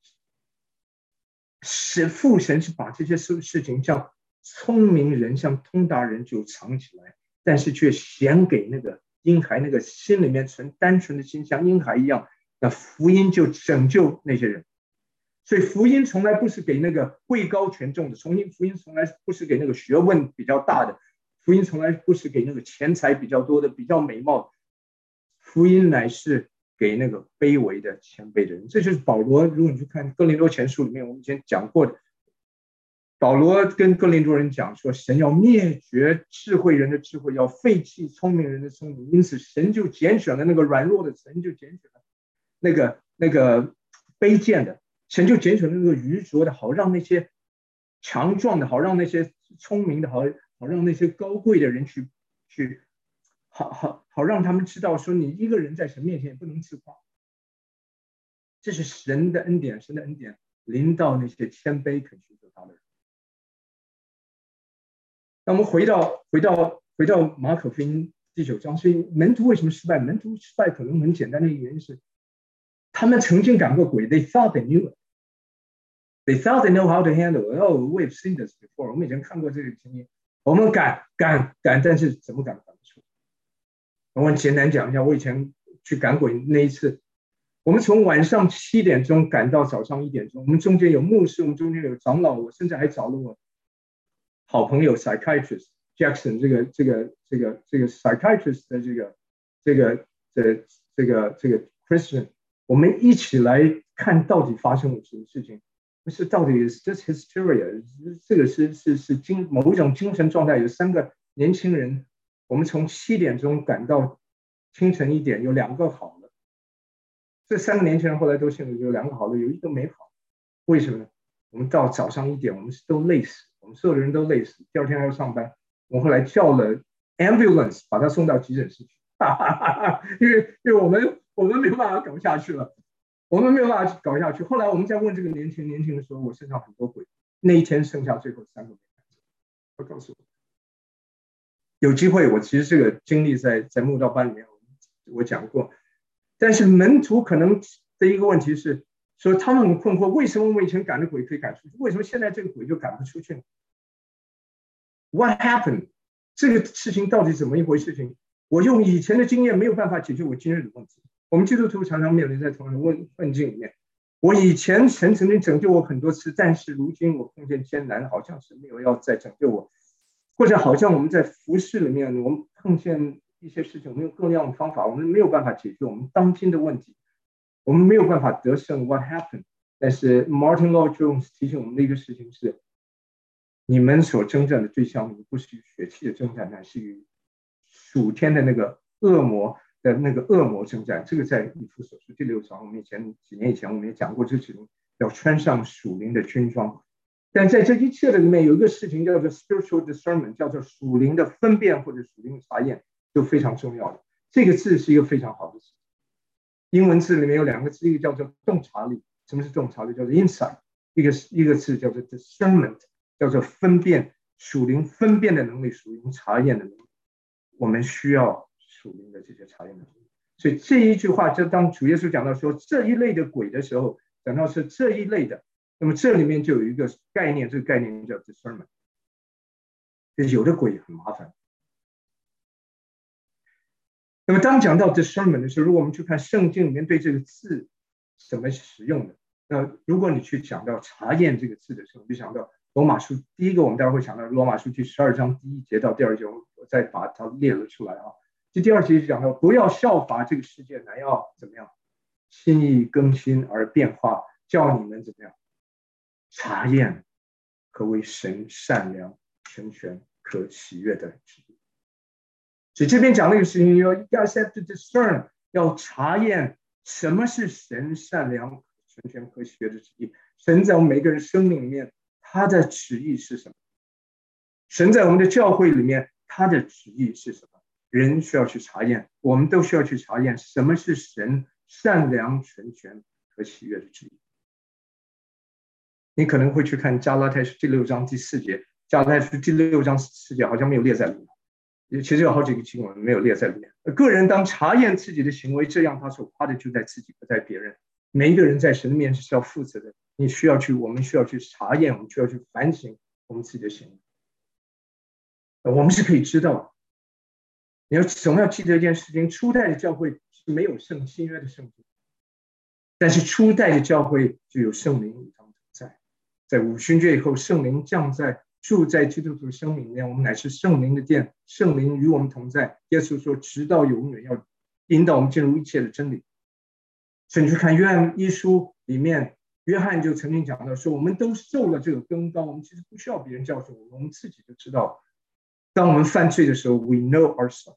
是父神是把这些事事情像聪明人、像通达人就藏起来，但是却显给那个婴孩，那个心里面存单纯的心，像婴孩一样，那福音就拯救那些人。所以福音从来不是给那个位高权重的，福音福音从来不是给那个学问比较大的，福音从来不是给那个钱财比较多的、比较美貌的。福音乃是给那个卑微的谦卑的人。这就是保罗，如果你去看哥林多前书里面，我们以前讲过的，保罗跟哥林多人讲说，神要灭绝智慧人的智慧，要废弃聪明人的聪明，因此神就拣选了那个软弱的，神就拣选了那个那个卑贱的，神就拣选了那个愚拙的，好让那些强壮的，好让那些聪明的，好好让那些高贵的人去去好好好让他们知道说，你一个人在神面前也不能自夸。这是神的恩典，神的恩典临到那些谦卑肯寻求他的人。那我们回到回到回到马可福音第九章，所以门徒为什么失败？门徒失败可能很简单的一个原因是，他们曾经赶过鬼 ，they thought they knew it，they thought they know how to handle。Oh, we've seen this before， 我们以前看过这个经验。我们赶赶赶，但是怎么赶赶不出？我简单讲一下，我以前去赶鬼那一次，我们从晚上七点钟赶到早上一点钟，我们中间有牧师，我们中间有长老，我甚至还找了我好朋友 psychiatrist Jackson 这个这个这个这个 psychiatrist 的这个这个这这个这个 Christian， 我们一起来看到底发生了什么事情。不是到底 is just hysteria， 这个是是是精某一种精神状态。有三个年轻人，我们从七点钟赶到清晨一点，有两个好了。这三个年轻人后来都信了，有两个好了，有一个没好。为什么呢？我们到早上一点，我们都累死，我们所有的人都累死。第二天还要上班，我后来叫了 ambulance 把他送到急诊室去，哈哈哈哈，因为因为我们我们没有办法搞下去了。我们没有办法搞下去。后来我们在问这个年轻年轻的时候，我身上很多鬼。那一天剩下最后三个没看见。他告诉我，有机会，我其实这个经历在在慕道班里面我讲过。但是门徒可能的一个问题是说，他们很困惑，为什么我们以前赶的鬼可以赶出去，为什么现在这个鬼就赶不出去呢 ？What happened？ 这个事情到底怎么一回事情？我用以前的经验没有办法解决我今日的问题。我们基督徒常常面临在同样的问困境里面。我以前神曾经拯救我很多次，但是如今我碰见艰难，好像是没有要再拯救我，或者好像我们在服事里面，我们碰见一些事情，我们用各样的方法，我们没有办法解决我们当今的问题，我们没有办法得胜。What happened？ 但是 Martin Lloyd Jones 提醒我们的一个事情是：你们所征战的对象不是与血气的征战，乃是与属天的那个恶魔的那个恶魔征战。这个在以弗所书第六章，我们以前几年以前我们也讲过，这事情要穿上属灵的军装。但在这一切的里面有一个事情叫做 spiritual discernment， 叫做属灵的分辨或者属灵的查验，就非常重要的。这个字是一个非常好的词，英文字里面有两个字，一个叫做洞察力。什么是洞察力？叫做 insight。一个一个字叫做 discernment， 叫做分辨，属灵分辨的能力，属灵查验的能力。我们需要属灵的这些查验能力。所以这一句话，就当主耶稣讲到说这一类的鬼的时候，讲到是这一类的，那么这里面就有一个概念，这个概念叫 discernment。就是有的鬼很麻烦。那么当讲到 discernment 的时候，如果我们去看圣经里面对这个字怎么使用的，那如果你去讲到查验这个字的时候，就想到罗马书，第一个我们待会会想到罗马书第十二章第一节到第二节，我再把它列了出来啊。这第二节就讲到不要效法这个世界，乃要怎么样心意更新而变化，叫你们怎么样查验何为神善良全全可喜悦的旨意。所以这边讲那个事情，要 have to discern， 要查验什么是神善良全全可喜悦的旨意。神在我们每个人生命里面，他的旨意是什么？神在我们的教会里面，他的旨意是什么？人需要去查验，我们都需要去查验什么是神善良全全可喜悦的旨意。你可能会去看加拉太书第六章第四节，加拉太书第六章四节好像没有列在里面，其实有好几个经文没有列在里面。个人当查验自己的行为，这样他所夸的就在自己，不在别人。每一个人在神面前是要负责的，你需要去，我们需要去查验，我们需要去反省我们自己的行为。我们是可以知道的。你要总要记得一件事情，初代的教会是没有圣新约的圣经，但是初代的教会就有圣灵与他们同在。在五旬节以后，圣灵降在住在基督徒生命里面，我们乃是圣灵的殿，圣灵与我们同在。耶稣说直到永远要引导我们进入一切的真理。所以你去看约翰一书里面，约翰就曾经讲到说，我们都受了这个更高，我们其实不需要别人教训我们，我们自己就知道。当我们犯罪的时候 we know ourselves，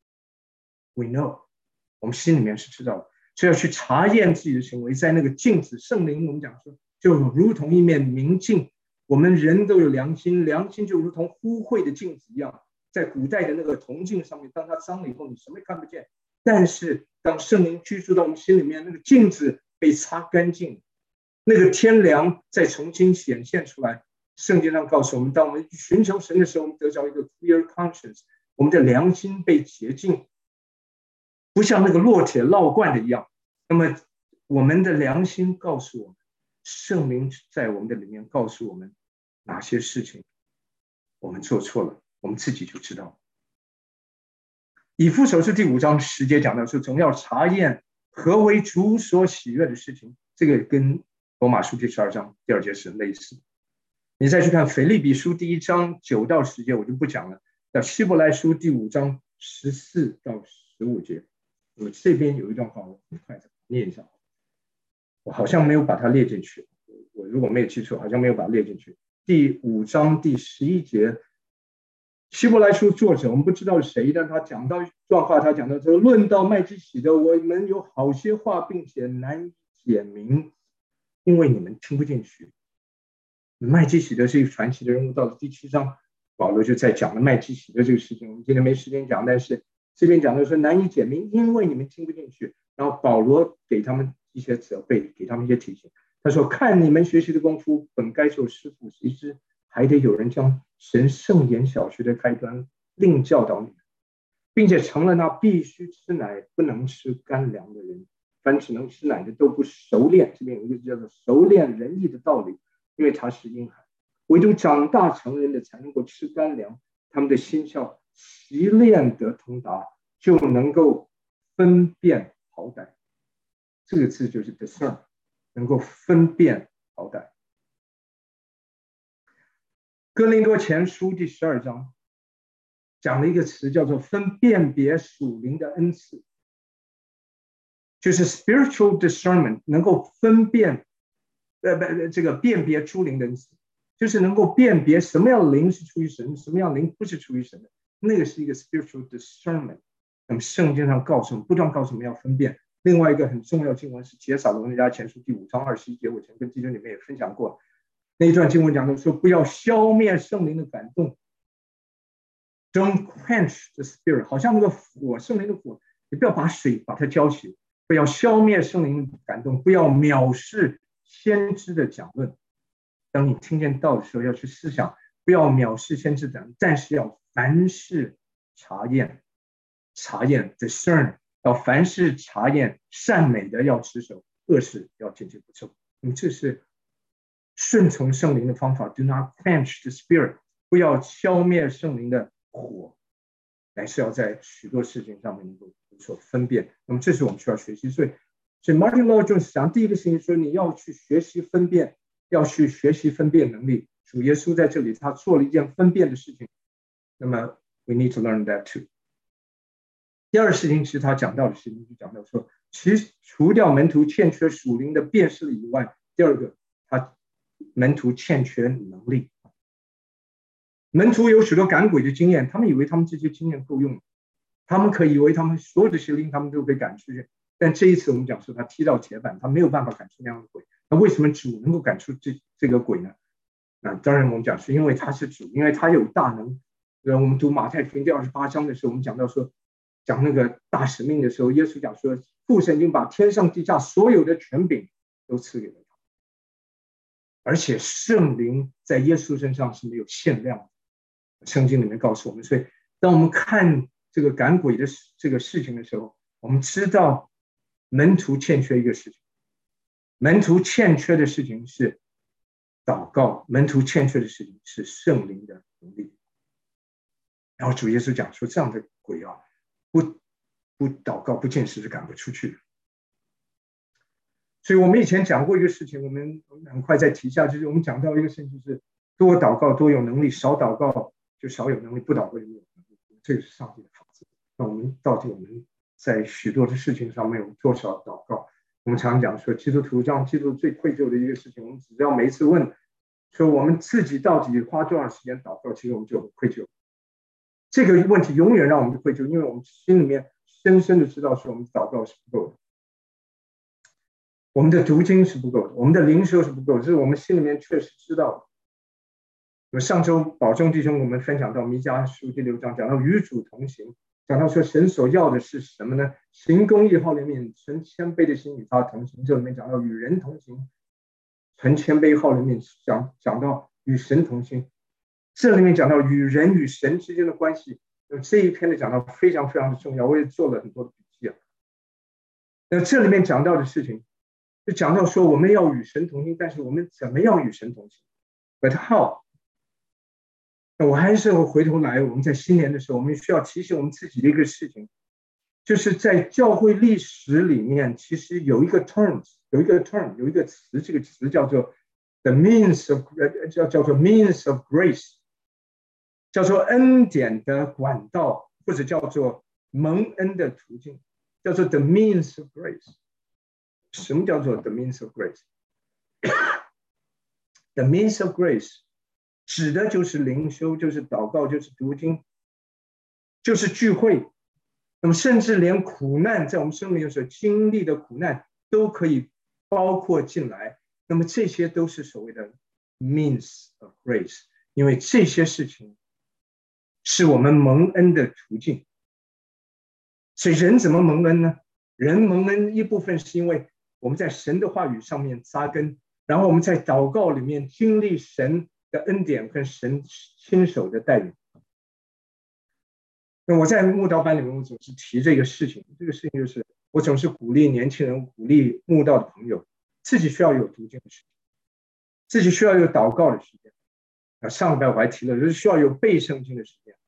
we know， 我们心里面是知道的，所以要去查验自己的行为。在那个镜子，圣灵我们讲说就如同一面明镜，我们人都有良心，良心就如同污秽的镜子一样，在古代的那个铜镜上面，当它脏了以后你什么也看不见，但是当圣灵居住到我们心里面，那个镜子被擦干净，那个天良再重新显现出来。圣经上告诉我们，当我们寻求神的时候，我们得着一个 clear conscience， 我们的良心被洁净，不像那个烙铁烙罐的一样。那么我们的良心告诉我们，圣灵在我们的里面告诉我们哪些事情我们做错了，我们自己就知道。以弗所书第五章十节讲到说，总要查验何为主所喜悦的事情，这个跟罗马书第十二章第二节是类似的。你再去看腓立比书第一章九到十节，我就不讲了。到希伯来书第五章十四到十五节，我这边有一段话，我很快念一下。我好像没有把它列进去，我如果没有记错，好像没有把它列进去。第五章第十一节，希伯来书作者我们不知道是谁，但他讲到一段话，他讲到说，论到麦基洗德，我们有好些话，并且难以解明，因为你们听不进去。麦基洗德是一个传奇的人物，到了第七章，保罗就在讲了麦基洗德这个事情。我们今天没时间讲，但是这边讲的是难以解明，因为你们听不进去。然后保罗给他们一些责备，给他们一些提醒。他说：“看你们学习的功夫，本该受师傅，谁知还得有人将神圣言小学的开端另教导你们，并且成了那必须吃奶不能吃干粮的人。凡只能吃奶的都不熟练。”这边有一个叫做熟练仁义的道理。因为他是婴孩，唯独长大成人的才能够吃干粮，他们的心窍习练得通达，就能够分辨好歹。这个字就是 discern， 能够分辨好歹。哥林多前书第十二章讲了一个词叫做分辨别属灵的恩赐，就是 spiritual discernment， 能够分辨呃不，这个辨别诸灵的恩赐，就是能够辨别什么样的灵是出于神，什么样的灵不是出于神的。 那个是一个 spiritual discernment。那么圣经上告诉我们，不断告诉我们要分辨。另外一个很重要的经文是帖撒罗尼迦前书第五章二十一节，我前跟弟兄里面也分享过。那一段经文讲的说，不要消灭圣灵的感动 ，Don't quench the spirit， 好像那个火，圣灵的火，你不要把水把它浇熄，不要消灭圣灵的感动，不要藐视先知的讲论。当你听见道的时候，要去思想，不要藐视先知讲，但是要凡事查验。查验 discern， 要凡事查验，善美的要持守，恶事要坚决不受。那么这是顺从圣灵的方法 ，do not quench the spirit， 不要消灭圣灵的火，乃是要在许多事情上面能够有所分辨。那么这是我们需要学习。所以，所以 Martin Lloyd Jones 讲第一个事情说，你要去学习分辨，要去学习分辨能力。主耶稣在这里他做了一件分辨的事情。那么 we need to learn that too。第二个事情是他讲到的事情，就讲到说，其实除掉门徒欠缺属灵的辨识以外，第二个，他门徒欠缺能力。门徒有许多赶鬼的经验，他们以为他们这些经验够用，他们可以以为他们所有的邪灵他们都可以赶出去。但这一次我们讲说，他踢到铁板，他没有办法赶出那样的鬼。那为什么主能够赶出这这个鬼呢？那当然我们讲是因为他是主，因为他有大能。我们读马太福音第二十八章的时候，我们讲到说。讲那个大使命的时候，耶稣讲说，父神已经把天上地下所有的权柄都赐给了他，而且圣灵在耶稣身上是没有限量的。圣经里面告诉我们，所以当我们看这个赶鬼的这个事情的时候，我们知道门徒欠缺一个事情，门徒欠缺的事情是祷告，门徒欠缺的事情是圣灵的能力。然后主耶稣讲说，这样的鬼啊，不不祷告不见识是赶不出去的。所以我们以前讲过一个事情，我们很快再提一下，就是我们讲到一个事情，就是多祷告多有能力，少祷告就少有能力，不祷告就没有能力，这个是上帝的法则。那我们到底我们在许多的事情上面有多少祷告？我们常讲说，基督徒让基督徒最愧疚的一个事情，我们只要每一次问说我们自己到底花多少时间祷告，其实我们就很愧疚。这个问题永远让我们愧疚，因为我们心里面深深的知道说我们祷告是不够的，我们的读经是不够的，我们的灵修是不够的，这是我们心里面确实知道的。上周保证弟兄我们分享到弥迦书第六章，讲到与主同行，讲到说神所要的是什么呢？行公义好怜悯，存谦卑的心与他同行。这里面讲到与人同行，存谦卑好怜悯，讲讲到与神同行。这里面讲到与人与神之间的关系，这一篇的讲到非常非常的重要，我也做了很多的笔记啊。那这里面讲到的事情，就讲到说我们要与神同行，但是我们怎么样与神同行 ？But how？ 那我还是回头来，我们在新年的时候，我们需要提醒我们自己的一个事情，就是在教会历史里面，其实有一个 term， 有一个 term， 有一个词，这个词叫做 the means of 叫叫做 means of grace。叫做恩典的管道，或者叫做蒙恩的途径，叫做 the means of grace。 什么叫做 the means of grace？ The means of grace 指的就是灵修，就是祷告，就是读经，就是聚会。那么甚至连苦难，在我们生命所经历的苦难都可以包括进来。那么这些都是所谓的 means of grace， 因为这些事情是我们蒙恩的途径。所以人怎么蒙恩呢？人蒙恩一部分是因为我们在神的话语上面扎根，然后我们在祷告里面经历神的恩典跟神亲手的带领。那我在慕道班里面，我总是提这个事情，这个事情就是我总是鼓励年轻人，鼓励慕道的朋友，自己需要有读经的时间，自己需要有祷告的时间。上礼拜我还提了，就是需要有背圣经的时间，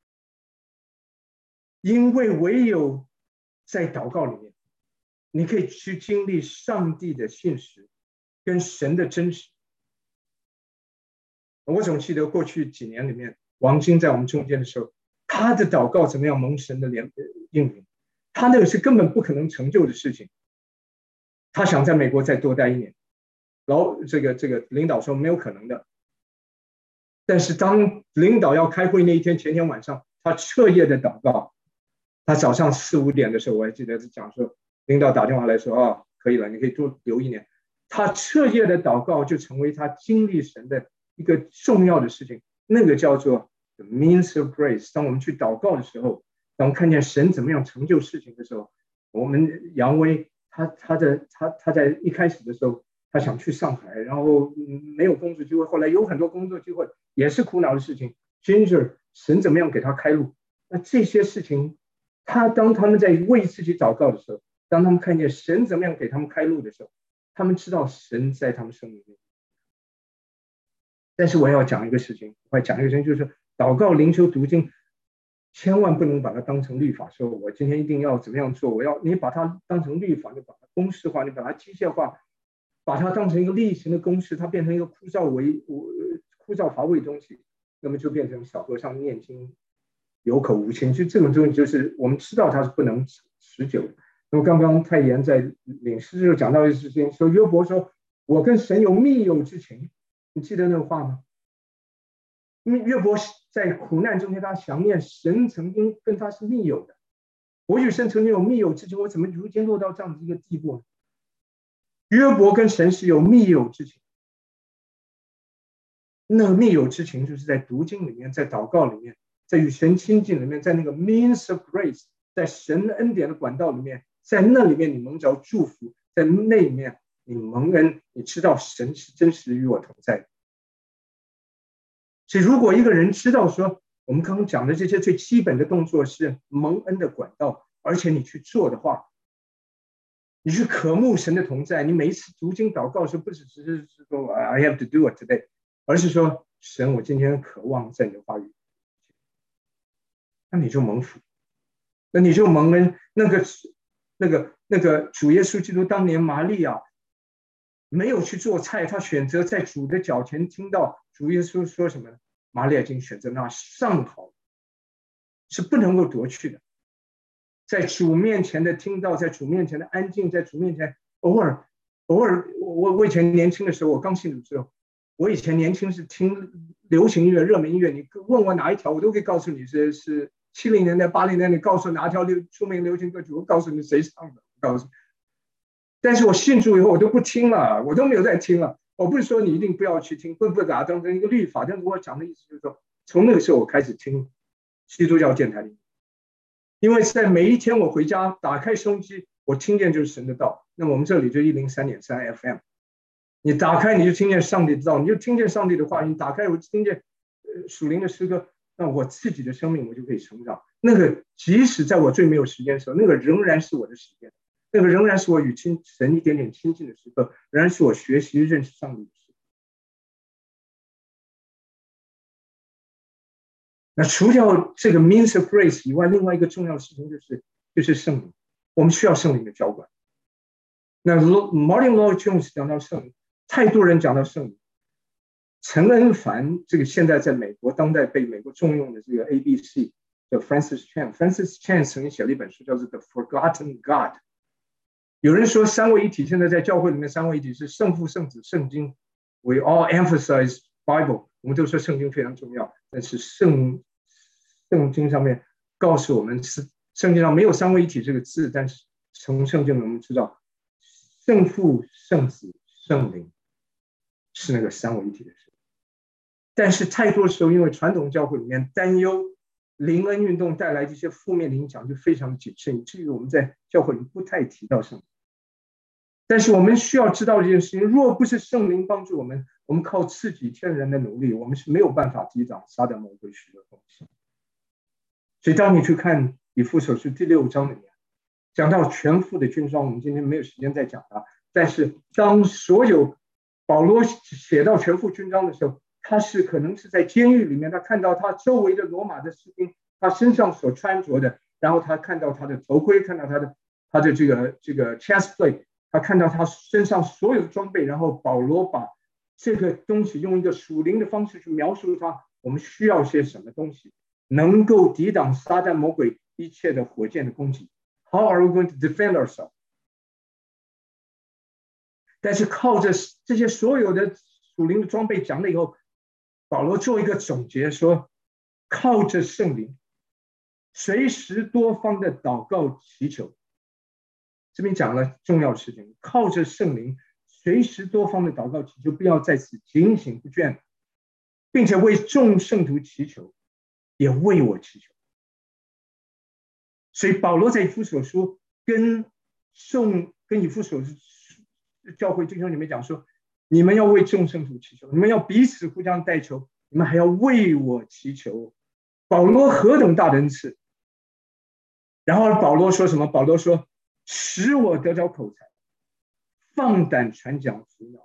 因为唯有在祷告里面，你可以去经历上帝的信实跟神的真实。我总记得过去几年里面，王晶在我们中间的时候，他的祷告怎么样蒙神的应允，他那个是根本不可能成就的事情。他想在美国再多待一年，然后这个这个领导说没有可能的。但是当领导要开会那一天前天晚上， 他彻夜的祷告。他早上四五点的时候，我还记得是讲说，领导打电话来说，哦，可以了，你可以多留一年。他彻夜的祷告就成为他经历神的一个重要的事情，那个叫做 the means of grace。当我们去祷告的时候，当我们看见神怎么样成就事情的时候，我们杨威他他的他他在一开始的时候，他想去上海，然后没有工作机会，后来有很多工作机会，也是苦恼的事情。Ginger， 神怎么样给他开路？那这些事情。他当他们在为自己祷告的时候，当他们看见神怎么样给他们开路的时候，他们知道神在他们生命里。但是我要讲一个事情，我要讲一个事情，就是祷告、灵修、读经，千万不能把它当成律法，说我今天一定要怎么样做。我要你把它当成律法，你把它公式化，你把它机械化，把它当成一个例行的公式，它变成一个枯燥为枯燥乏味的东西，那么就变成小和尚念经。有口无心，就这种东西，就是我们知道它是不能持久的。那么刚刚太严在领事就讲到一事情，说约伯说：“我跟神有密友之情。”你记得那个话吗？因为约伯在苦难中间，他想念神曾经跟他是密友的。我与神曾经有密友之情，我怎么如今落到这样的一个地步呢？约伯跟神是有密友之情，那个密友之情就是在读经里面，在祷告里面。在与神亲近里面，在那个 means of grace， 在神恩典的管道里面，在那里面你蒙着祝福，在那里面你蒙恩，你知道神是真实与我同在的。所以如果一个人知道说我们刚刚讲的这些最基本的动作是蒙恩的管道，而且你去做的话，你去渴慕神的同在，你每一次读经祷告的时候，不只是说 I have to do it today， 而是说神，我今天渴望在你的话语。那你就蒙福，那你就蒙恩。那个、那个、那个主耶稣基督当年玛利亚没有去做菜，他选择在主的脚前听到主耶稣说什么呢？玛利亚已经选择那上好，是不能够夺去的。在主面前的听到，在主面前的安静，在主面前偶尔偶尔，我我以前年轻的时候，我刚信主之后，我以前年轻是听流行音乐、热门音乐，你问我哪一条，我都可以告诉你是是。七零年代、八零年代，你告诉哪条流出名流行歌曲，我告诉你谁唱的，我告诉你。但是我信主以后，我都不听了，我都没有再听了。我不是说你一定不要去听，不不把它当成一个律法，但是我讲的意思就是说，从那个时候我开始听基督教电台里，因为在每一天我回家打开收音机，我听见就是神的道。那么我们这里就一零三点三 F M， 你打开你就听见上帝的道，你就听见上帝的话，你打开我就听见呃属灵的诗歌。那我自己的生命我就可以成长。那个即使在我最没有时间的时候，那个仍然是我的时间，那个仍然是我与亲神一点点亲近的时刻，仍然是我学习认识上帝的时刻。那除掉这个 means of grace 以外，另外一个重要的事情就是就是圣灵，我们需要圣灵的浇灌。那 Martin Lloyd Jones 讲到圣灵，太多人讲到圣灵。陈恩凡这个现在在美国当代被美国重用的这个 A B C 叫 Francis Chan，Francis Chan 曾经写了一本书叫做 The Forgotten God。有人说三位一体，现在在教会里面三位一体是圣父、圣子、圣经。We all emphasize Bible， 我们都说圣经非常重要，但是圣圣经上面告诉我们是圣经上没有三位一体这个字，但是从圣经我们知道圣父、圣子、圣灵是那个三位一体的事。但是太多时候，因为传统教会里面担忧灵恩运动带来的一些负面的影响，就非常谨慎，以至于我们在教会里不太提到圣灵。但是我们需要知道这件事情，若不是圣灵帮助我们，我们靠自己天然的努力，我们是没有办法抵挡撒旦魔鬼许多东西。所以当你去看以弗所书第六章里面讲到全副的军装，我们今天没有时间再讲它。但是当所有保罗写到全副军装的时候，他是可能是在监狱里面，他看到他周围的罗马的士兵，他身上所穿着的，然后他看到他的头盔，看到他的他的这个这个 chest plate， 他看到他身上所有的装备，然后保罗把这个东西用一个属灵的方式去描述它。我们需要些什么东西能够抵挡撒旦魔鬼一切的火箭的攻击 ？How are we going to defend ourselves？ 但是靠着这些所有的属灵的装备讲了以后，保罗做一个总结说，靠着圣灵， 随时多方的祷告祈求。这边讲了重要的事情，靠着圣灵随时多方的祷告祈求，不要在此警醒不倦，并且为众圣徒祈求，也为我祈求。所以保罗在以弗所书跟众跟以弗所教会弟兄里面讲说，你们要为众圣徒祈求，你们要彼此互相代求，你们还要为我祈求。保罗何等大的恩赐！然后保罗说什么？保罗说，使我得着口才，放胆传讲福音，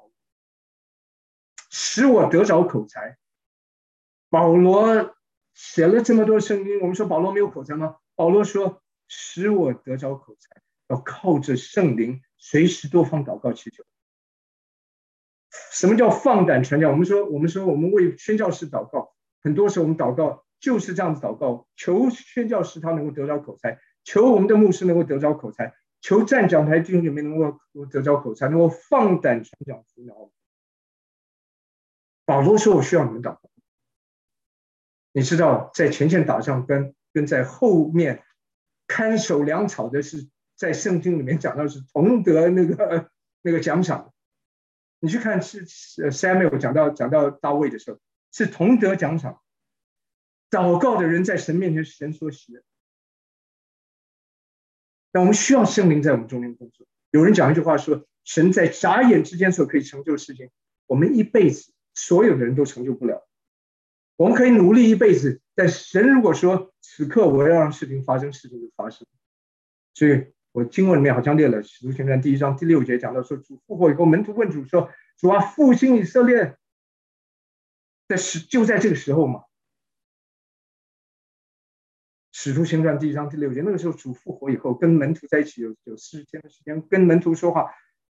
使我得着口才。保罗写了这么多圣经，我们说保罗没有口才吗？保罗说，使我得着口才，要靠着圣灵随时多方祷告祈求。什么叫放胆传讲？我们说我们说我们为宣教士祷告，很多时候我们祷告就是这样子祷告，求宣教士他能够得着口才，求我们的牧师能够得着口才，求站讲台弟兄姐妹能够得着口才，能够放胆传讲福音。保罗说，我需要你们祷告。你知道在前线打仗跟跟在后面看守粮草的是在圣经里面讲到是同得那个那个奖赏。你去看是 Samuel 讲到讲到大卫的时候，是同得奖赏。祷告的人在神面前是神所喜悦。但我们需要圣灵在我们中间工作。有人讲一句话说，神在眨眼之间所可以成就的事情，我们一辈子所有的人都成就不了。我们可以努力一辈子，但神如果说此刻我要让事情发生，事情就发生。所以我经文里面好像列了《使徒行传》第一章第六节讲到说，主复活以后，门徒问主说，主啊，复兴以色列的时就在这个时候嘛。使徒行传第一章第六节，那个时候主复活以后，跟门徒在一起有有四十天的时间，跟门徒说话。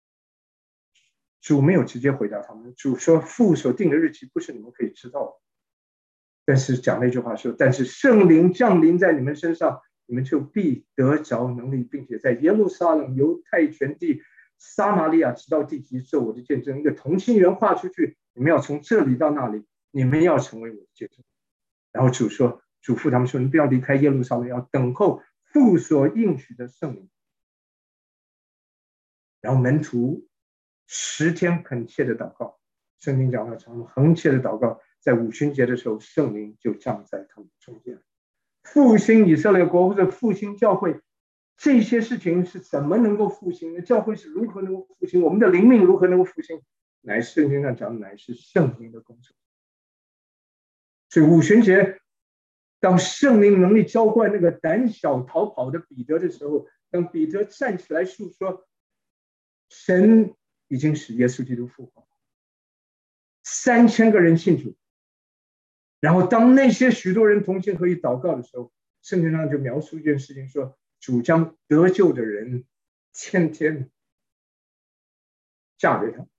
主没有直接回答他们，主说父所定的日期不是你们可以知道的。但是讲那句话说，但是圣灵降临在你们身上，你们就必得着能力，并且在耶路撒冷、犹太全地、撒玛利亚直到地极做我的见证。一个同心圆画出去，你们要从这里到那里，你们要成为我的见证。然后主说，嘱咐他们说，你不要离开耶路撒冷，要等候父所应许的圣灵。然后门徒十天恳切的祷告，圣经讲到他们恒切的祷告，在五旬节的时候，圣灵就降在他们中间。复兴以色列国或者复兴教会，这些事情是怎么能够复兴的？教会是如何能够复兴？我们的灵命如何能够复兴？乃是圣经上讲的，乃是圣灵的工作。所以五旬节，当圣灵能力浇灌那个胆小逃跑的彼得的时候，当彼得站起来述说，神已经使耶稣基督复活，三千个人信主。然后当那些许多人同心合意祷告的时候，圣经上就描述一件事情，说主将得救的人天天嫁给他，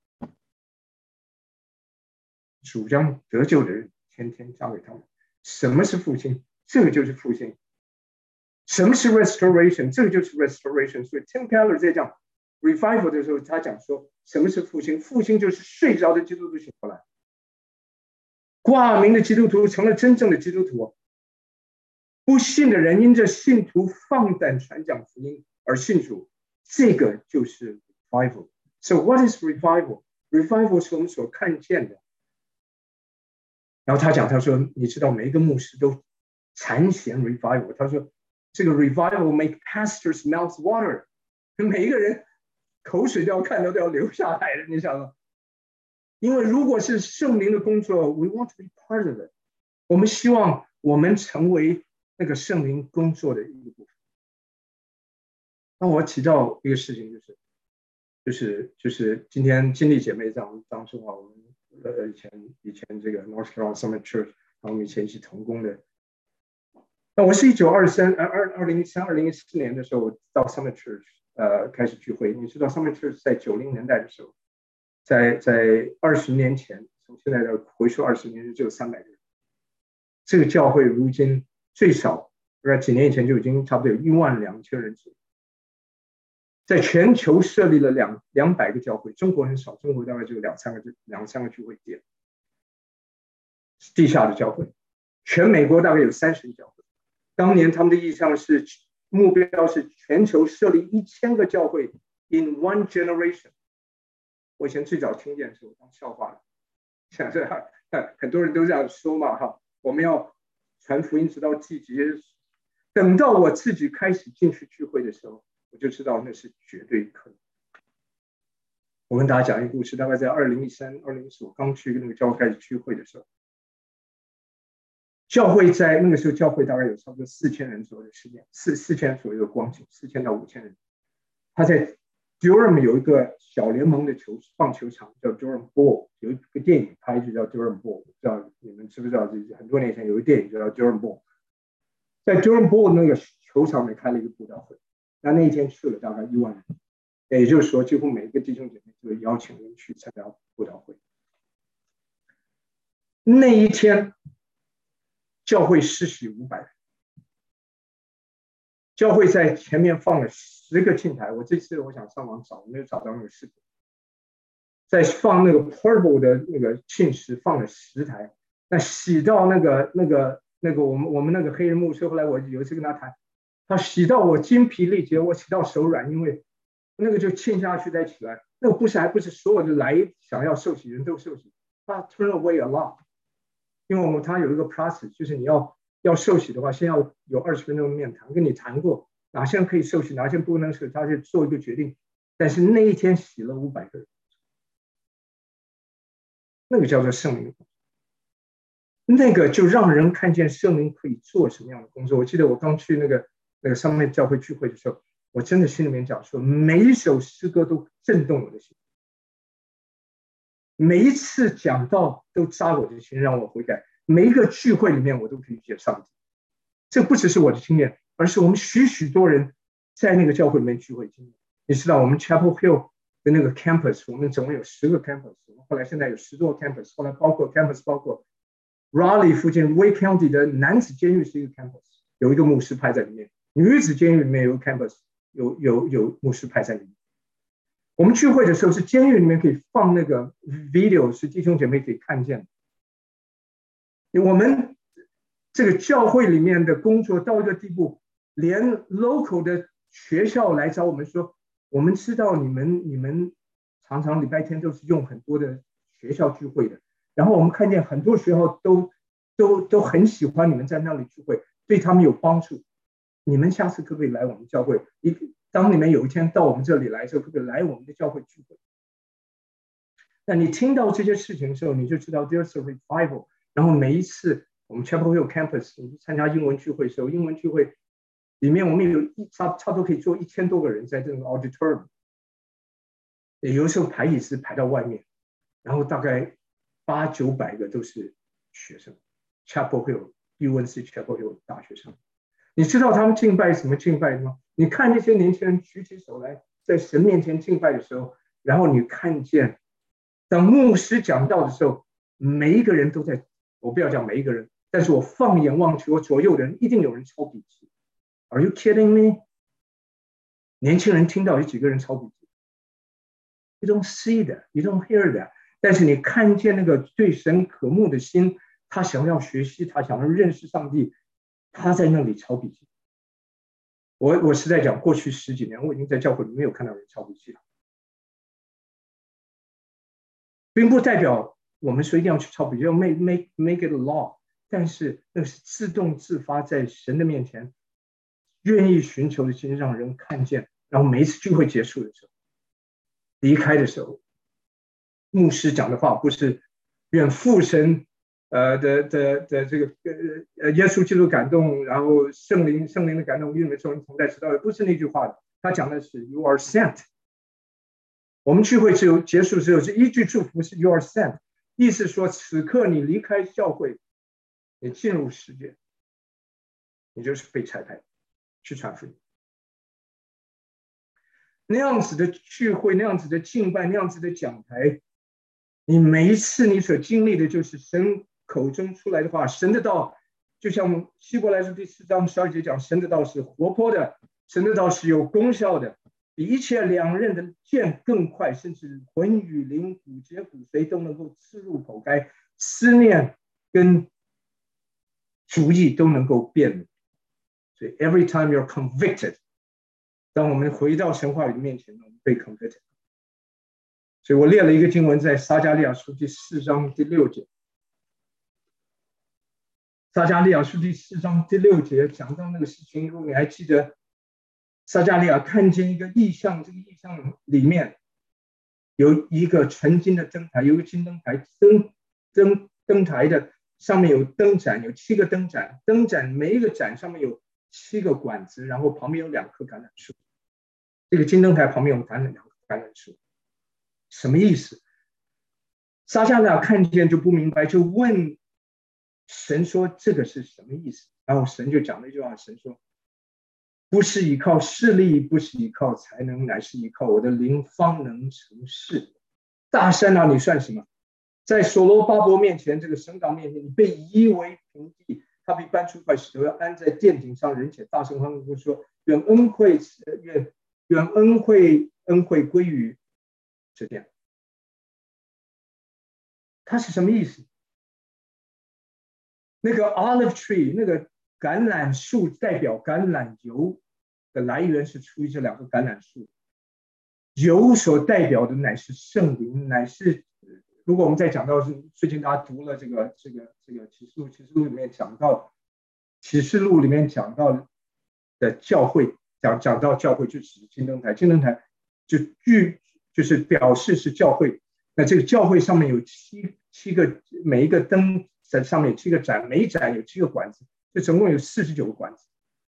主将得救的人天天嫁给他们。什么是复兴？这个就是复兴。什么是 restoration？ 这个就是 restoration。所以 Tim Keller 在讲 revival 的时候，他讲说什么是复兴？复兴就是睡着的基督徒醒过来，挂名的基督徒成了真正的基督徒，不信的人因着信徒放胆传讲福音而信主，这个就是 revival。 So what is revival? Revival 是我们所看见的。然后他讲，他说你知道每一个牧师都馋涎 revival， 他说这个 revival make pastors mouth water， 每一个人口水都要看到都要流下来了，你想吗？因为如果是圣灵的工作 we want to be part of it， 我们希望我们成为那个圣灵工作的一个部分。那我提到一个事情，就是就是就是今天金丽姐妹当当中啊，我们呃以前以前这个 North Carolina Summit Church， 我们以前一起同工的。那我是一九二三二二零一三二零一四年的时候到 Summit Church 呃开始聚会。你知道 Summit Church 在九零年代的时候，在在二十年前，从现在的回溯二十年只有三百人。这个教会如今最少在几年以前就已经差不多有一万两千人左右，在全球设立了两两百个教会。中国很少，中国大概就有两三个两三个聚会店，地下的教会。全美国大概有三十个教会。 当年他们的意向是目标是全球设立一千个教会 in one generation。我以前最早听见的时候当笑话了，想着很多人都这样说嘛哈，我们要传福音直到地极。等到我自己开始进去聚会的时候，我就知道那是绝对可能。我跟大家讲一个故事，大概在二零一三、二零一四，我刚去那个教会开始聚会的时候，教会在那个时候，教会大概有差不多四千人左右的时间，四四千左右的光景，四千到五千人。他在 Durham 有一个小联盟的球棒球场叫 Durham Ball， 有一个电影拍就叫 Durham Ball， 不知道你们知不知道？很多年前有一个电影就叫 Durham Ball， 在 Durham Ball 那个球场里开了一个布道会，那那一天去了大概一万人，也就是说，几乎每一个弟兄姐妹都会邀请人去参加布道会。那一天，教会失许五百人。教会在前面放了十个镜台，我这次我想上网找，没有找到那个视频。在放那个 portable 的那个庆石放了十台，那洗到那个那个那个我们我们那个黑人牧师，后来我有一次跟他谈，他洗到我精疲力竭，我洗到手软，因为那个就浸下去再起来，那个不是还不是所有的来想要受洗人都受洗，他 turn away a lot， 因为我们他有一个 process， 就是你要。要受洗的话，先要有二十分钟的面谈，跟你谈过哪些人可以受洗，哪些不能受洗，他就做一个决定。但是那一天洗了五百个人，那个叫做圣灵，那个就让人看见圣灵可以做什么样的工作。我记得我刚去那个那个上面教会聚会的时候，我真的心里面讲说，每一首诗歌都震动我的心，每一次讲道都扎我的心，让我悔改。每一个聚会里面，我都可以遇见上帝。这不只是我的经验，而是我们许许多人在那个教会里面聚会经验。你知道，我们 Chapel Hill 的那个 campus， 我们总共有十个 campus， 后来现在有十多个 campus， 后来包括 campus 包括 Raleigh 附近 Wake County 的男子监狱是一个 campus， 有一个牧师派在里面；女子监狱里面有个 campus， 有有有牧师派在里面。我们聚会的时候是监狱里面可以放那个 video， 是弟兄姐妹可以看见的。我们这个教会里面的工作到一个地步，连 local 的学校来找我们说，我们知道你们你们常常礼拜天都是用很多的学校聚会的，然后我们看见很多学校都都都很喜欢你们在那里聚会，对他们有帮助。你们下次可不可以来我们教会？当你们有一天到我们这里来的时候，可不可以来我们的教会聚会？那你听到这些事情的时候，你就知道 there's a revival。然后每一次我们 Chapel Hill Campus 参加英文聚会的时候，英文聚会里面我们有一差差不多可以坐一千多个人在这个 auditorium， 有的时候排椅是排到外面，然后大概八九百个都是学生 ，Chapel Hill U N C Chapel Hill 大学生。你知道他们敬拜什么敬拜吗？你看这些年轻人举起手来在神面前敬拜的时候，然后你看见当牧师讲道的时候，每一个人都在。我不要讲每一个人，但是我放眼望去，我左右的人一定有人抄笔记。Are you kidding me？ 年轻人听到有几个人抄笔记 ？You don't see that, you don't hear that。但是你看见那个对神渴慕的心，他想要学习，他想要认识上帝，他在那里抄笔记。我我实在讲，过去十几年，我已经在教会里没有看到人抄笔记了，并不代表。我们说一定要去抄笔记，要 make make make it a law， 但是那是自动自发在神的面前，愿意寻求的心让人看见。然后每一次聚会结束的时候，离开的时候，牧师讲的话不是愿父神呃的的的这个呃耶稣基督感动，然后圣灵圣灵的感动与你们众人同在，知道的不是那句话的，他讲的是 you are sent。我们聚会只有结束之后是一句祝福是 you are sent。意思说，此刻你离开教会，你进入世界，你就是被差派去传福音。那样子的聚会，那样子的敬拜，那样子的讲台，你每一次你所经历的就是神口中出来的话。神的道，就像希伯来书第四章十二节讲，神的道是活泼的，神的道是有功效的。比一切两刃的剑更快，甚至魂与灵、骨节骨髓都能够刺入口该，思念跟主意都能够辨明。 所以 every time you're convicted， 当我们回到神话语的面前，我们被 convicted。所以我列了一个经文，在撒迦利亚书第四章第六节。撒迦利亚书第四章第六节讲到那个事情，如果你还记得，撒迦利亚看见一个异象，这个异象里面有一个纯金的灯台，有一个金灯台，灯灯灯台的上面有灯盏，有七个灯盏，灯盏每一个盏上面有七个管子，然后旁边有两棵橄榄树。这个金灯台旁边有橄榄两棵橄榄树，什么意思？撒迦利亚看见就不明白，就问神说这个是什么意思？然后神就讲了一句话，神说不是依靠势力，不是依靠才能，乃是依靠我的灵方能成事。大山啊，你算什么？在所罗巴伯面前，这个省长面前，你被夷为平地，他被搬出一块石头，要安在殿顶上，人且大声欢呼说：愿恩惠愿愿恩惠恩惠归于这殿。它是什么意思？那个 olive tree， 那个橄榄树代表橄榄油的来源是出于这两个橄榄树，油所代表的乃是圣灵，乃是如果我们再讲到是最近大家读了这个这个这个启示录，启示录里面讲到启示录里面讲到的教会，讲讲到教会就指金灯台，金灯台就具就是表示是教会。那这个教会上面有七七个，每一个灯在上面有七个盏，每一盏有七个管子，就总共有四十九个管子。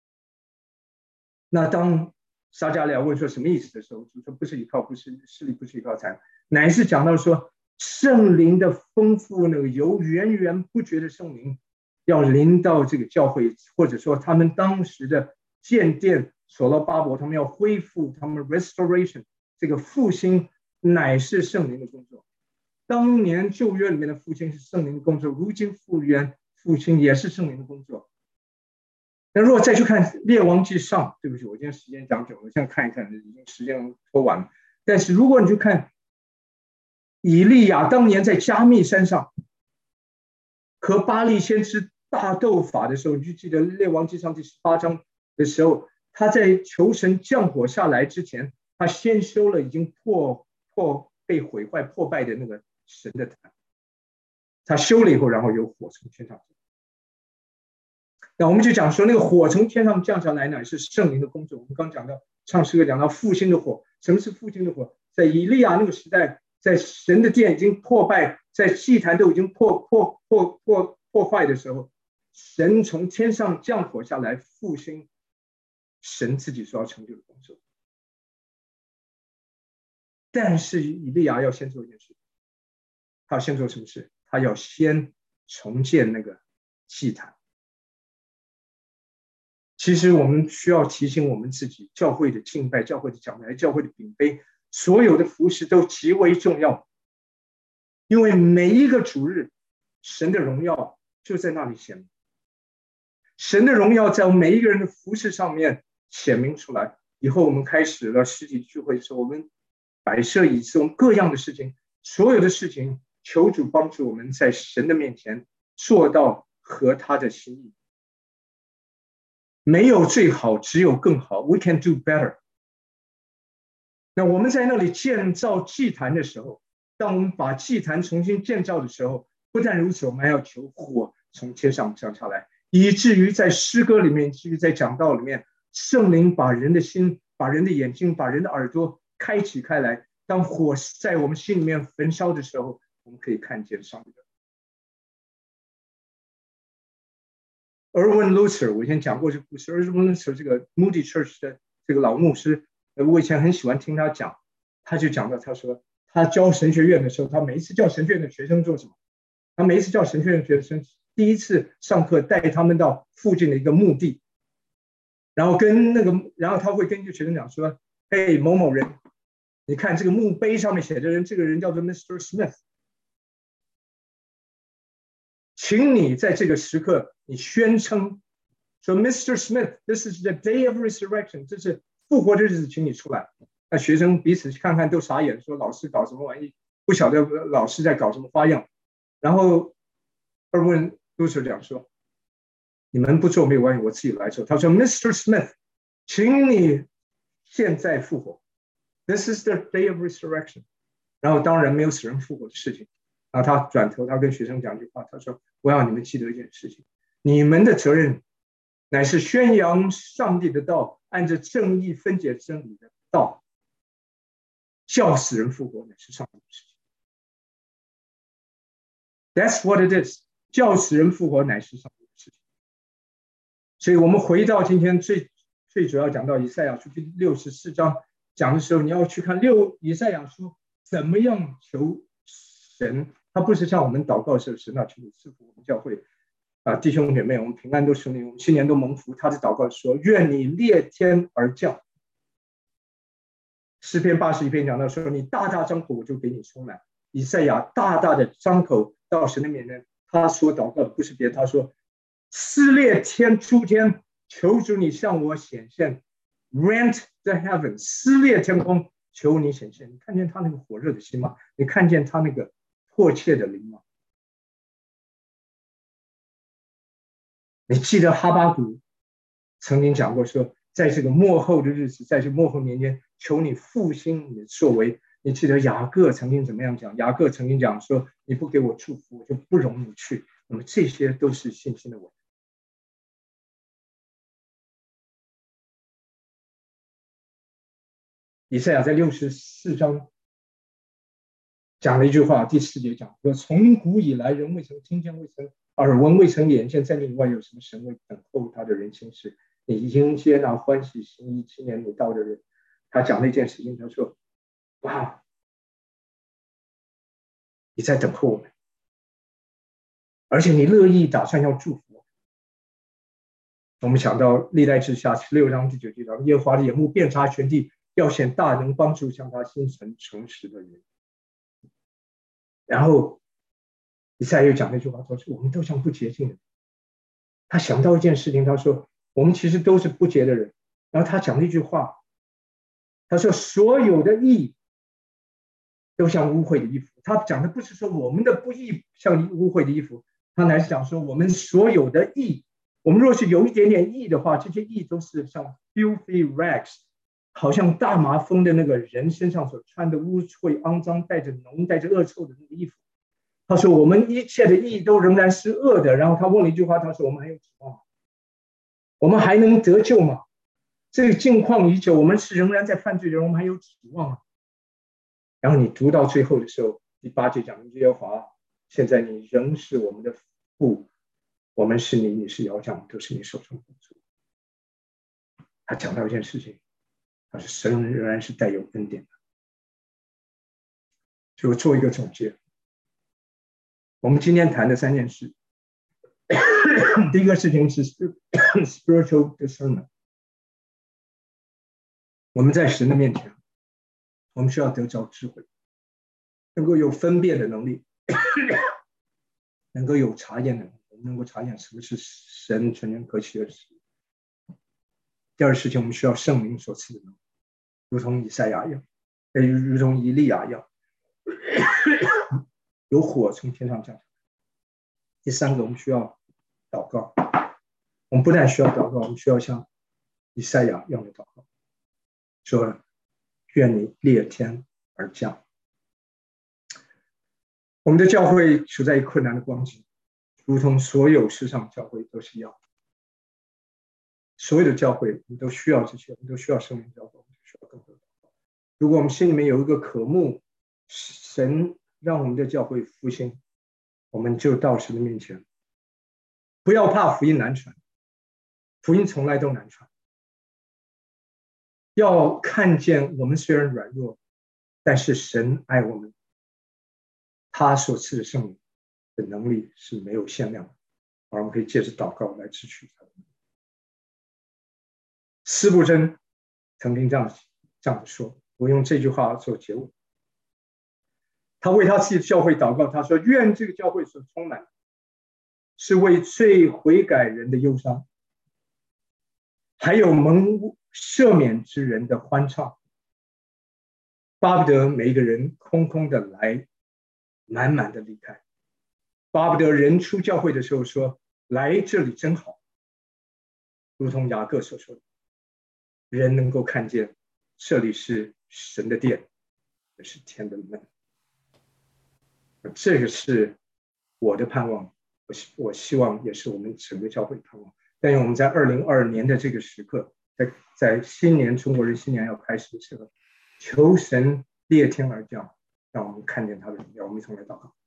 那当撒迦利亚问说什么意思的时候，就说不是依靠，不是势力，不是依靠才能，乃是讲到说圣灵的丰富，那个由源源不绝的圣灵要临到这个教会，或者说他们当时的建殿所罗巴伯，他们要恢复他们 restoration 这个复兴，乃是圣灵的工作。当年旧约里面的复兴是圣灵的工作，如今复原复兴也是圣灵的工作。那如果再去看列王记上，对不起，我今天时间讲久了，现在看一看，已经时间拖完了。但是如果你去看以利亚当年在加密山上和巴力先知大斗法的时候，你就记得列王记上第十八章的时候，他在求神降火下来之前，他先修了已经破破被毁坏破败的那个神的坛，他修了以后，然后有火从天上。那我们就讲说，那个火从天上降下来呢，是圣灵的工作。我们刚讲到唱诗歌讲到复兴的火，什么是复兴的火？在以利亚那个时代，在神的殿已经破败，在祭坛都已经破破破破破坏的时候，神从天上降火下来复兴神自己所要成就的工作。但是以利亚要先做一件事，他要先做什么事？他要先重建那个祭坛。其实我们需要提醒我们自己，教会的敬拜、教会的讲台、教会的饼杯，所有的服事都极为重要，因为每一个主日，神的荣耀就在那里显明，神的荣耀在我们每一个人的服事上面显明出来。以后我们开始了实体聚会的时候，我们摆设椅子，我们各样的事情，所有的事情，求主帮助我们在神的面前做到合他的心意。没有最好，只有更好。 We can do better。 那我们在那里建造祭坛的时候，当我们把祭坛重新建造的时候，不但如此，我们还要求火从天上降下来，以至于在诗歌里面，以至于在讲道里面，圣灵把人的心、把人的眼睛、把人的耳朵开启开来，当火在我们心里面焚烧的时候，我们可以看见上帝的。Erwin Lutzer， 我以前讲过这个故事。Erwin Lutzer 这个 Moody Church 的这个老牧师，我以前很喜欢听他讲。他就讲到，他说他教神学院的时候，他每一次教神学院的学生做什么？他每一次教神学院的学生，第一次上课带他们到附近的一个墓地，然后跟那个，然后他会跟一个学生讲说：“嘿，某某人，你看这个墓碑上面写的人，这个人叫做 Mister Smith。请你在这个时刻，你宣称说 Mister Smith, this is the day of resurrection， 这是复活的日子，请你出来。”那学生彼此看看都傻眼，说老师搞什么玩意，不晓得老师在搞什么花样。然后Erwin Lutzer讲说， 你们不做没有关系，我自己来做。他说 Mister Smith， 请你现在复活。This is the day of resurrection。然后当然没有死人复活的事情。然后他转头，他跟学生讲一句话，他说：“我要你们记得一件事情，你们的责任乃是宣扬上帝的道，按着正义分解真理的道，叫死人复活乃是上帝的事情。That's what it is， 叫死人复活乃是上帝的事情。所以我们回到今天最最主要讲到以赛亚书第六十四章讲的时候，你要去看六以赛亚书怎么样求神。他不是像我们祷告的时候，神啊，求你赐福我们教会啊，弟兄姐妹，我们平安都顺利，我们新年都蒙福。他的祷告说：愿你裂天而降。诗篇八十一篇讲到说：你大大张口，我就给你充满。以赛亚大大的张口到神的面前，他所祷告的不是别的，他说：撕裂天诸天，求主你向我显现 ，rent the heaven， 撕裂天空，求你显现。你看见他那个火热的心吗？你看见他那个迫切的灵吗？你记得哈巴谷曾经讲过说，在这个末后的日子，在这末后年间，求你复兴你的作为。你记得雅各曾经怎么样讲？雅各曾经讲说，你不给我祝福，我就不容你去。那么这些都是信心的稳。以赛亚在六十四章讲了一句话，第四节讲说：从古以来，人未曾听见，未曾耳闻，未曾眼见，在你以外有什么神为等候他的人行事？你迎接那欢喜心意青年你到的人。他讲了一件事情，他说：哇，你在等候我们，而且你乐意打算要祝福我们。我们想到历代志下十六章第九节讲：耶和华的眼目遍察全地，要显大能帮助向他心存诚实的人。然后以赛亚又讲那句话，他说：我们都像不洁净的人。他想到一件事情，他说：我们其实都是不洁的人。然后他讲了一句话，他说：所有的义都像污秽的衣服。他讲的不是说我们的不义像污秽的衣服，他乃是讲说我们所有的义，我们若是有一点点义的话，这些义都是像 filthy rags， 好像大麻风的那个人身上所穿的污秽肮脏带着脓带着恶臭的那个衣服。他说我们一切的义都仍然是恶的。然后他问了一句话，他说：我们还有指望吗？我们还能得救吗？这个境况已久，我们是仍然在犯罪的人，我们还有指望吗？然后你读到最后的时候，第八节讲耶和华，现在你仍是我们的父，我们是你，你是窑匠，都是你手中工作。他讲到一件事情，他说神仍然是带有恩典的。就做一个总结，我们今天谈的三件事，第一个事情是 spiritual discernment。我们在神的面前，我们需要得着智慧，能够有分辨的能力，能够有察验的能力，我们能够察验什么是神全然可喜的事。第二事情，我们需要圣灵所赐的能力，如同以赛亚一样，如同以利亚一样，有火从天上降下来。第三个，我们需要祷告。我们不但需要祷告，我们需要像以赛亚一样的祷告，说愿你裂天而降。我们的教会处在一困难的光景，如同所有世上教会都是一样。所有的教会我们都需要这些，我们都需要圣灵教会，我们需要更多的祷告。如果我们心里面有一个渴慕，神让我们的教会复兴，我们就到神的面前。不要怕福音难传，福音从来都难传。要看见我们虽然软弱，但是神爱我们，他所赐的圣灵的能力是没有限量的，而我们可以借着祷告来支取他的能力。司布真曾经这样这样说，我用这句话做结尾。他为他自己的教会祷告，他说：愿这个教会所充满是为罪悔改人的忧伤，还有蒙赦免之人的欢唱，巴不得每一个人空空的来，满满的离开，巴不得人出教会的时候说：来这里真好， 如同雅各所说的，人能够看见这里是神的殿，也是天的门。这个是我的盼望，我希我希望也是我们整个教会的盼望。但愿我们在二零二二年的这个时刻，在在新年中国人新年要开始的时候，求神裂天而降，让我们看见他的荣耀。我们一同来祷告。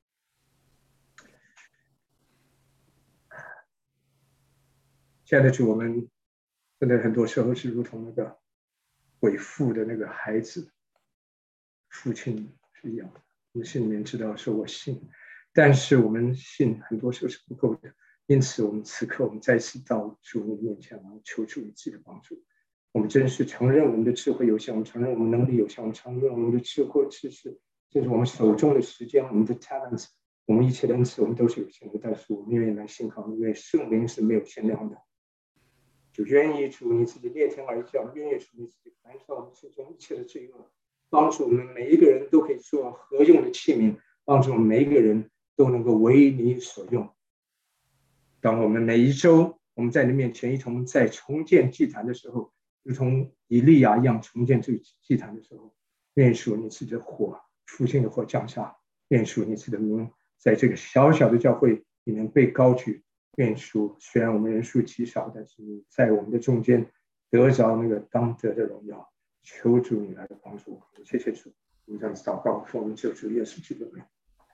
亲爱的主，我们真的很多时候是如同那个鬼父的那个孩子，父亲是一样的。我们心里面知道说我信，但是我们信很多时候是不够的。因此，我们此刻我们再次到主你面前，然后求主你自己的帮助。我们真是承认我们的智慧有限，我们承认我们能力有限，我们承认我们的智慧知识，甚至我们手中的时间，我们的 talents， 我们一切的恩赐，我们都是有限的。但是我们愿意来信靠你，因为圣灵是没有限量的。就愿意主你自己裂天而降，愿意主你自己燃烧我们心中一切的罪恶，帮助我们每一个人都可以做合用的器皿，帮助我们每一个人都能够为你所用。当我们每一周我们在你面前一同在重建祭坛的时候，如同以利亚一样重建这个祭坛的时候，愿主你自己的火，复兴的火降下，愿主你自己的名在这个小小的教会里面被高举。愿主虽然我们人数极少，但是你在我们的中间得着那个当得的荣耀。求主你来帮助我们，谢谢主。我们这样子祷告，奉我们救主耶稣基督的名。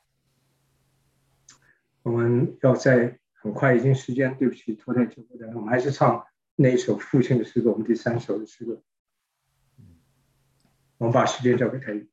我们要在很快已经时间，对不起拖太久的，我们还是唱那一首父亲的诗歌，我们第三首的诗歌。我们把时间交给他。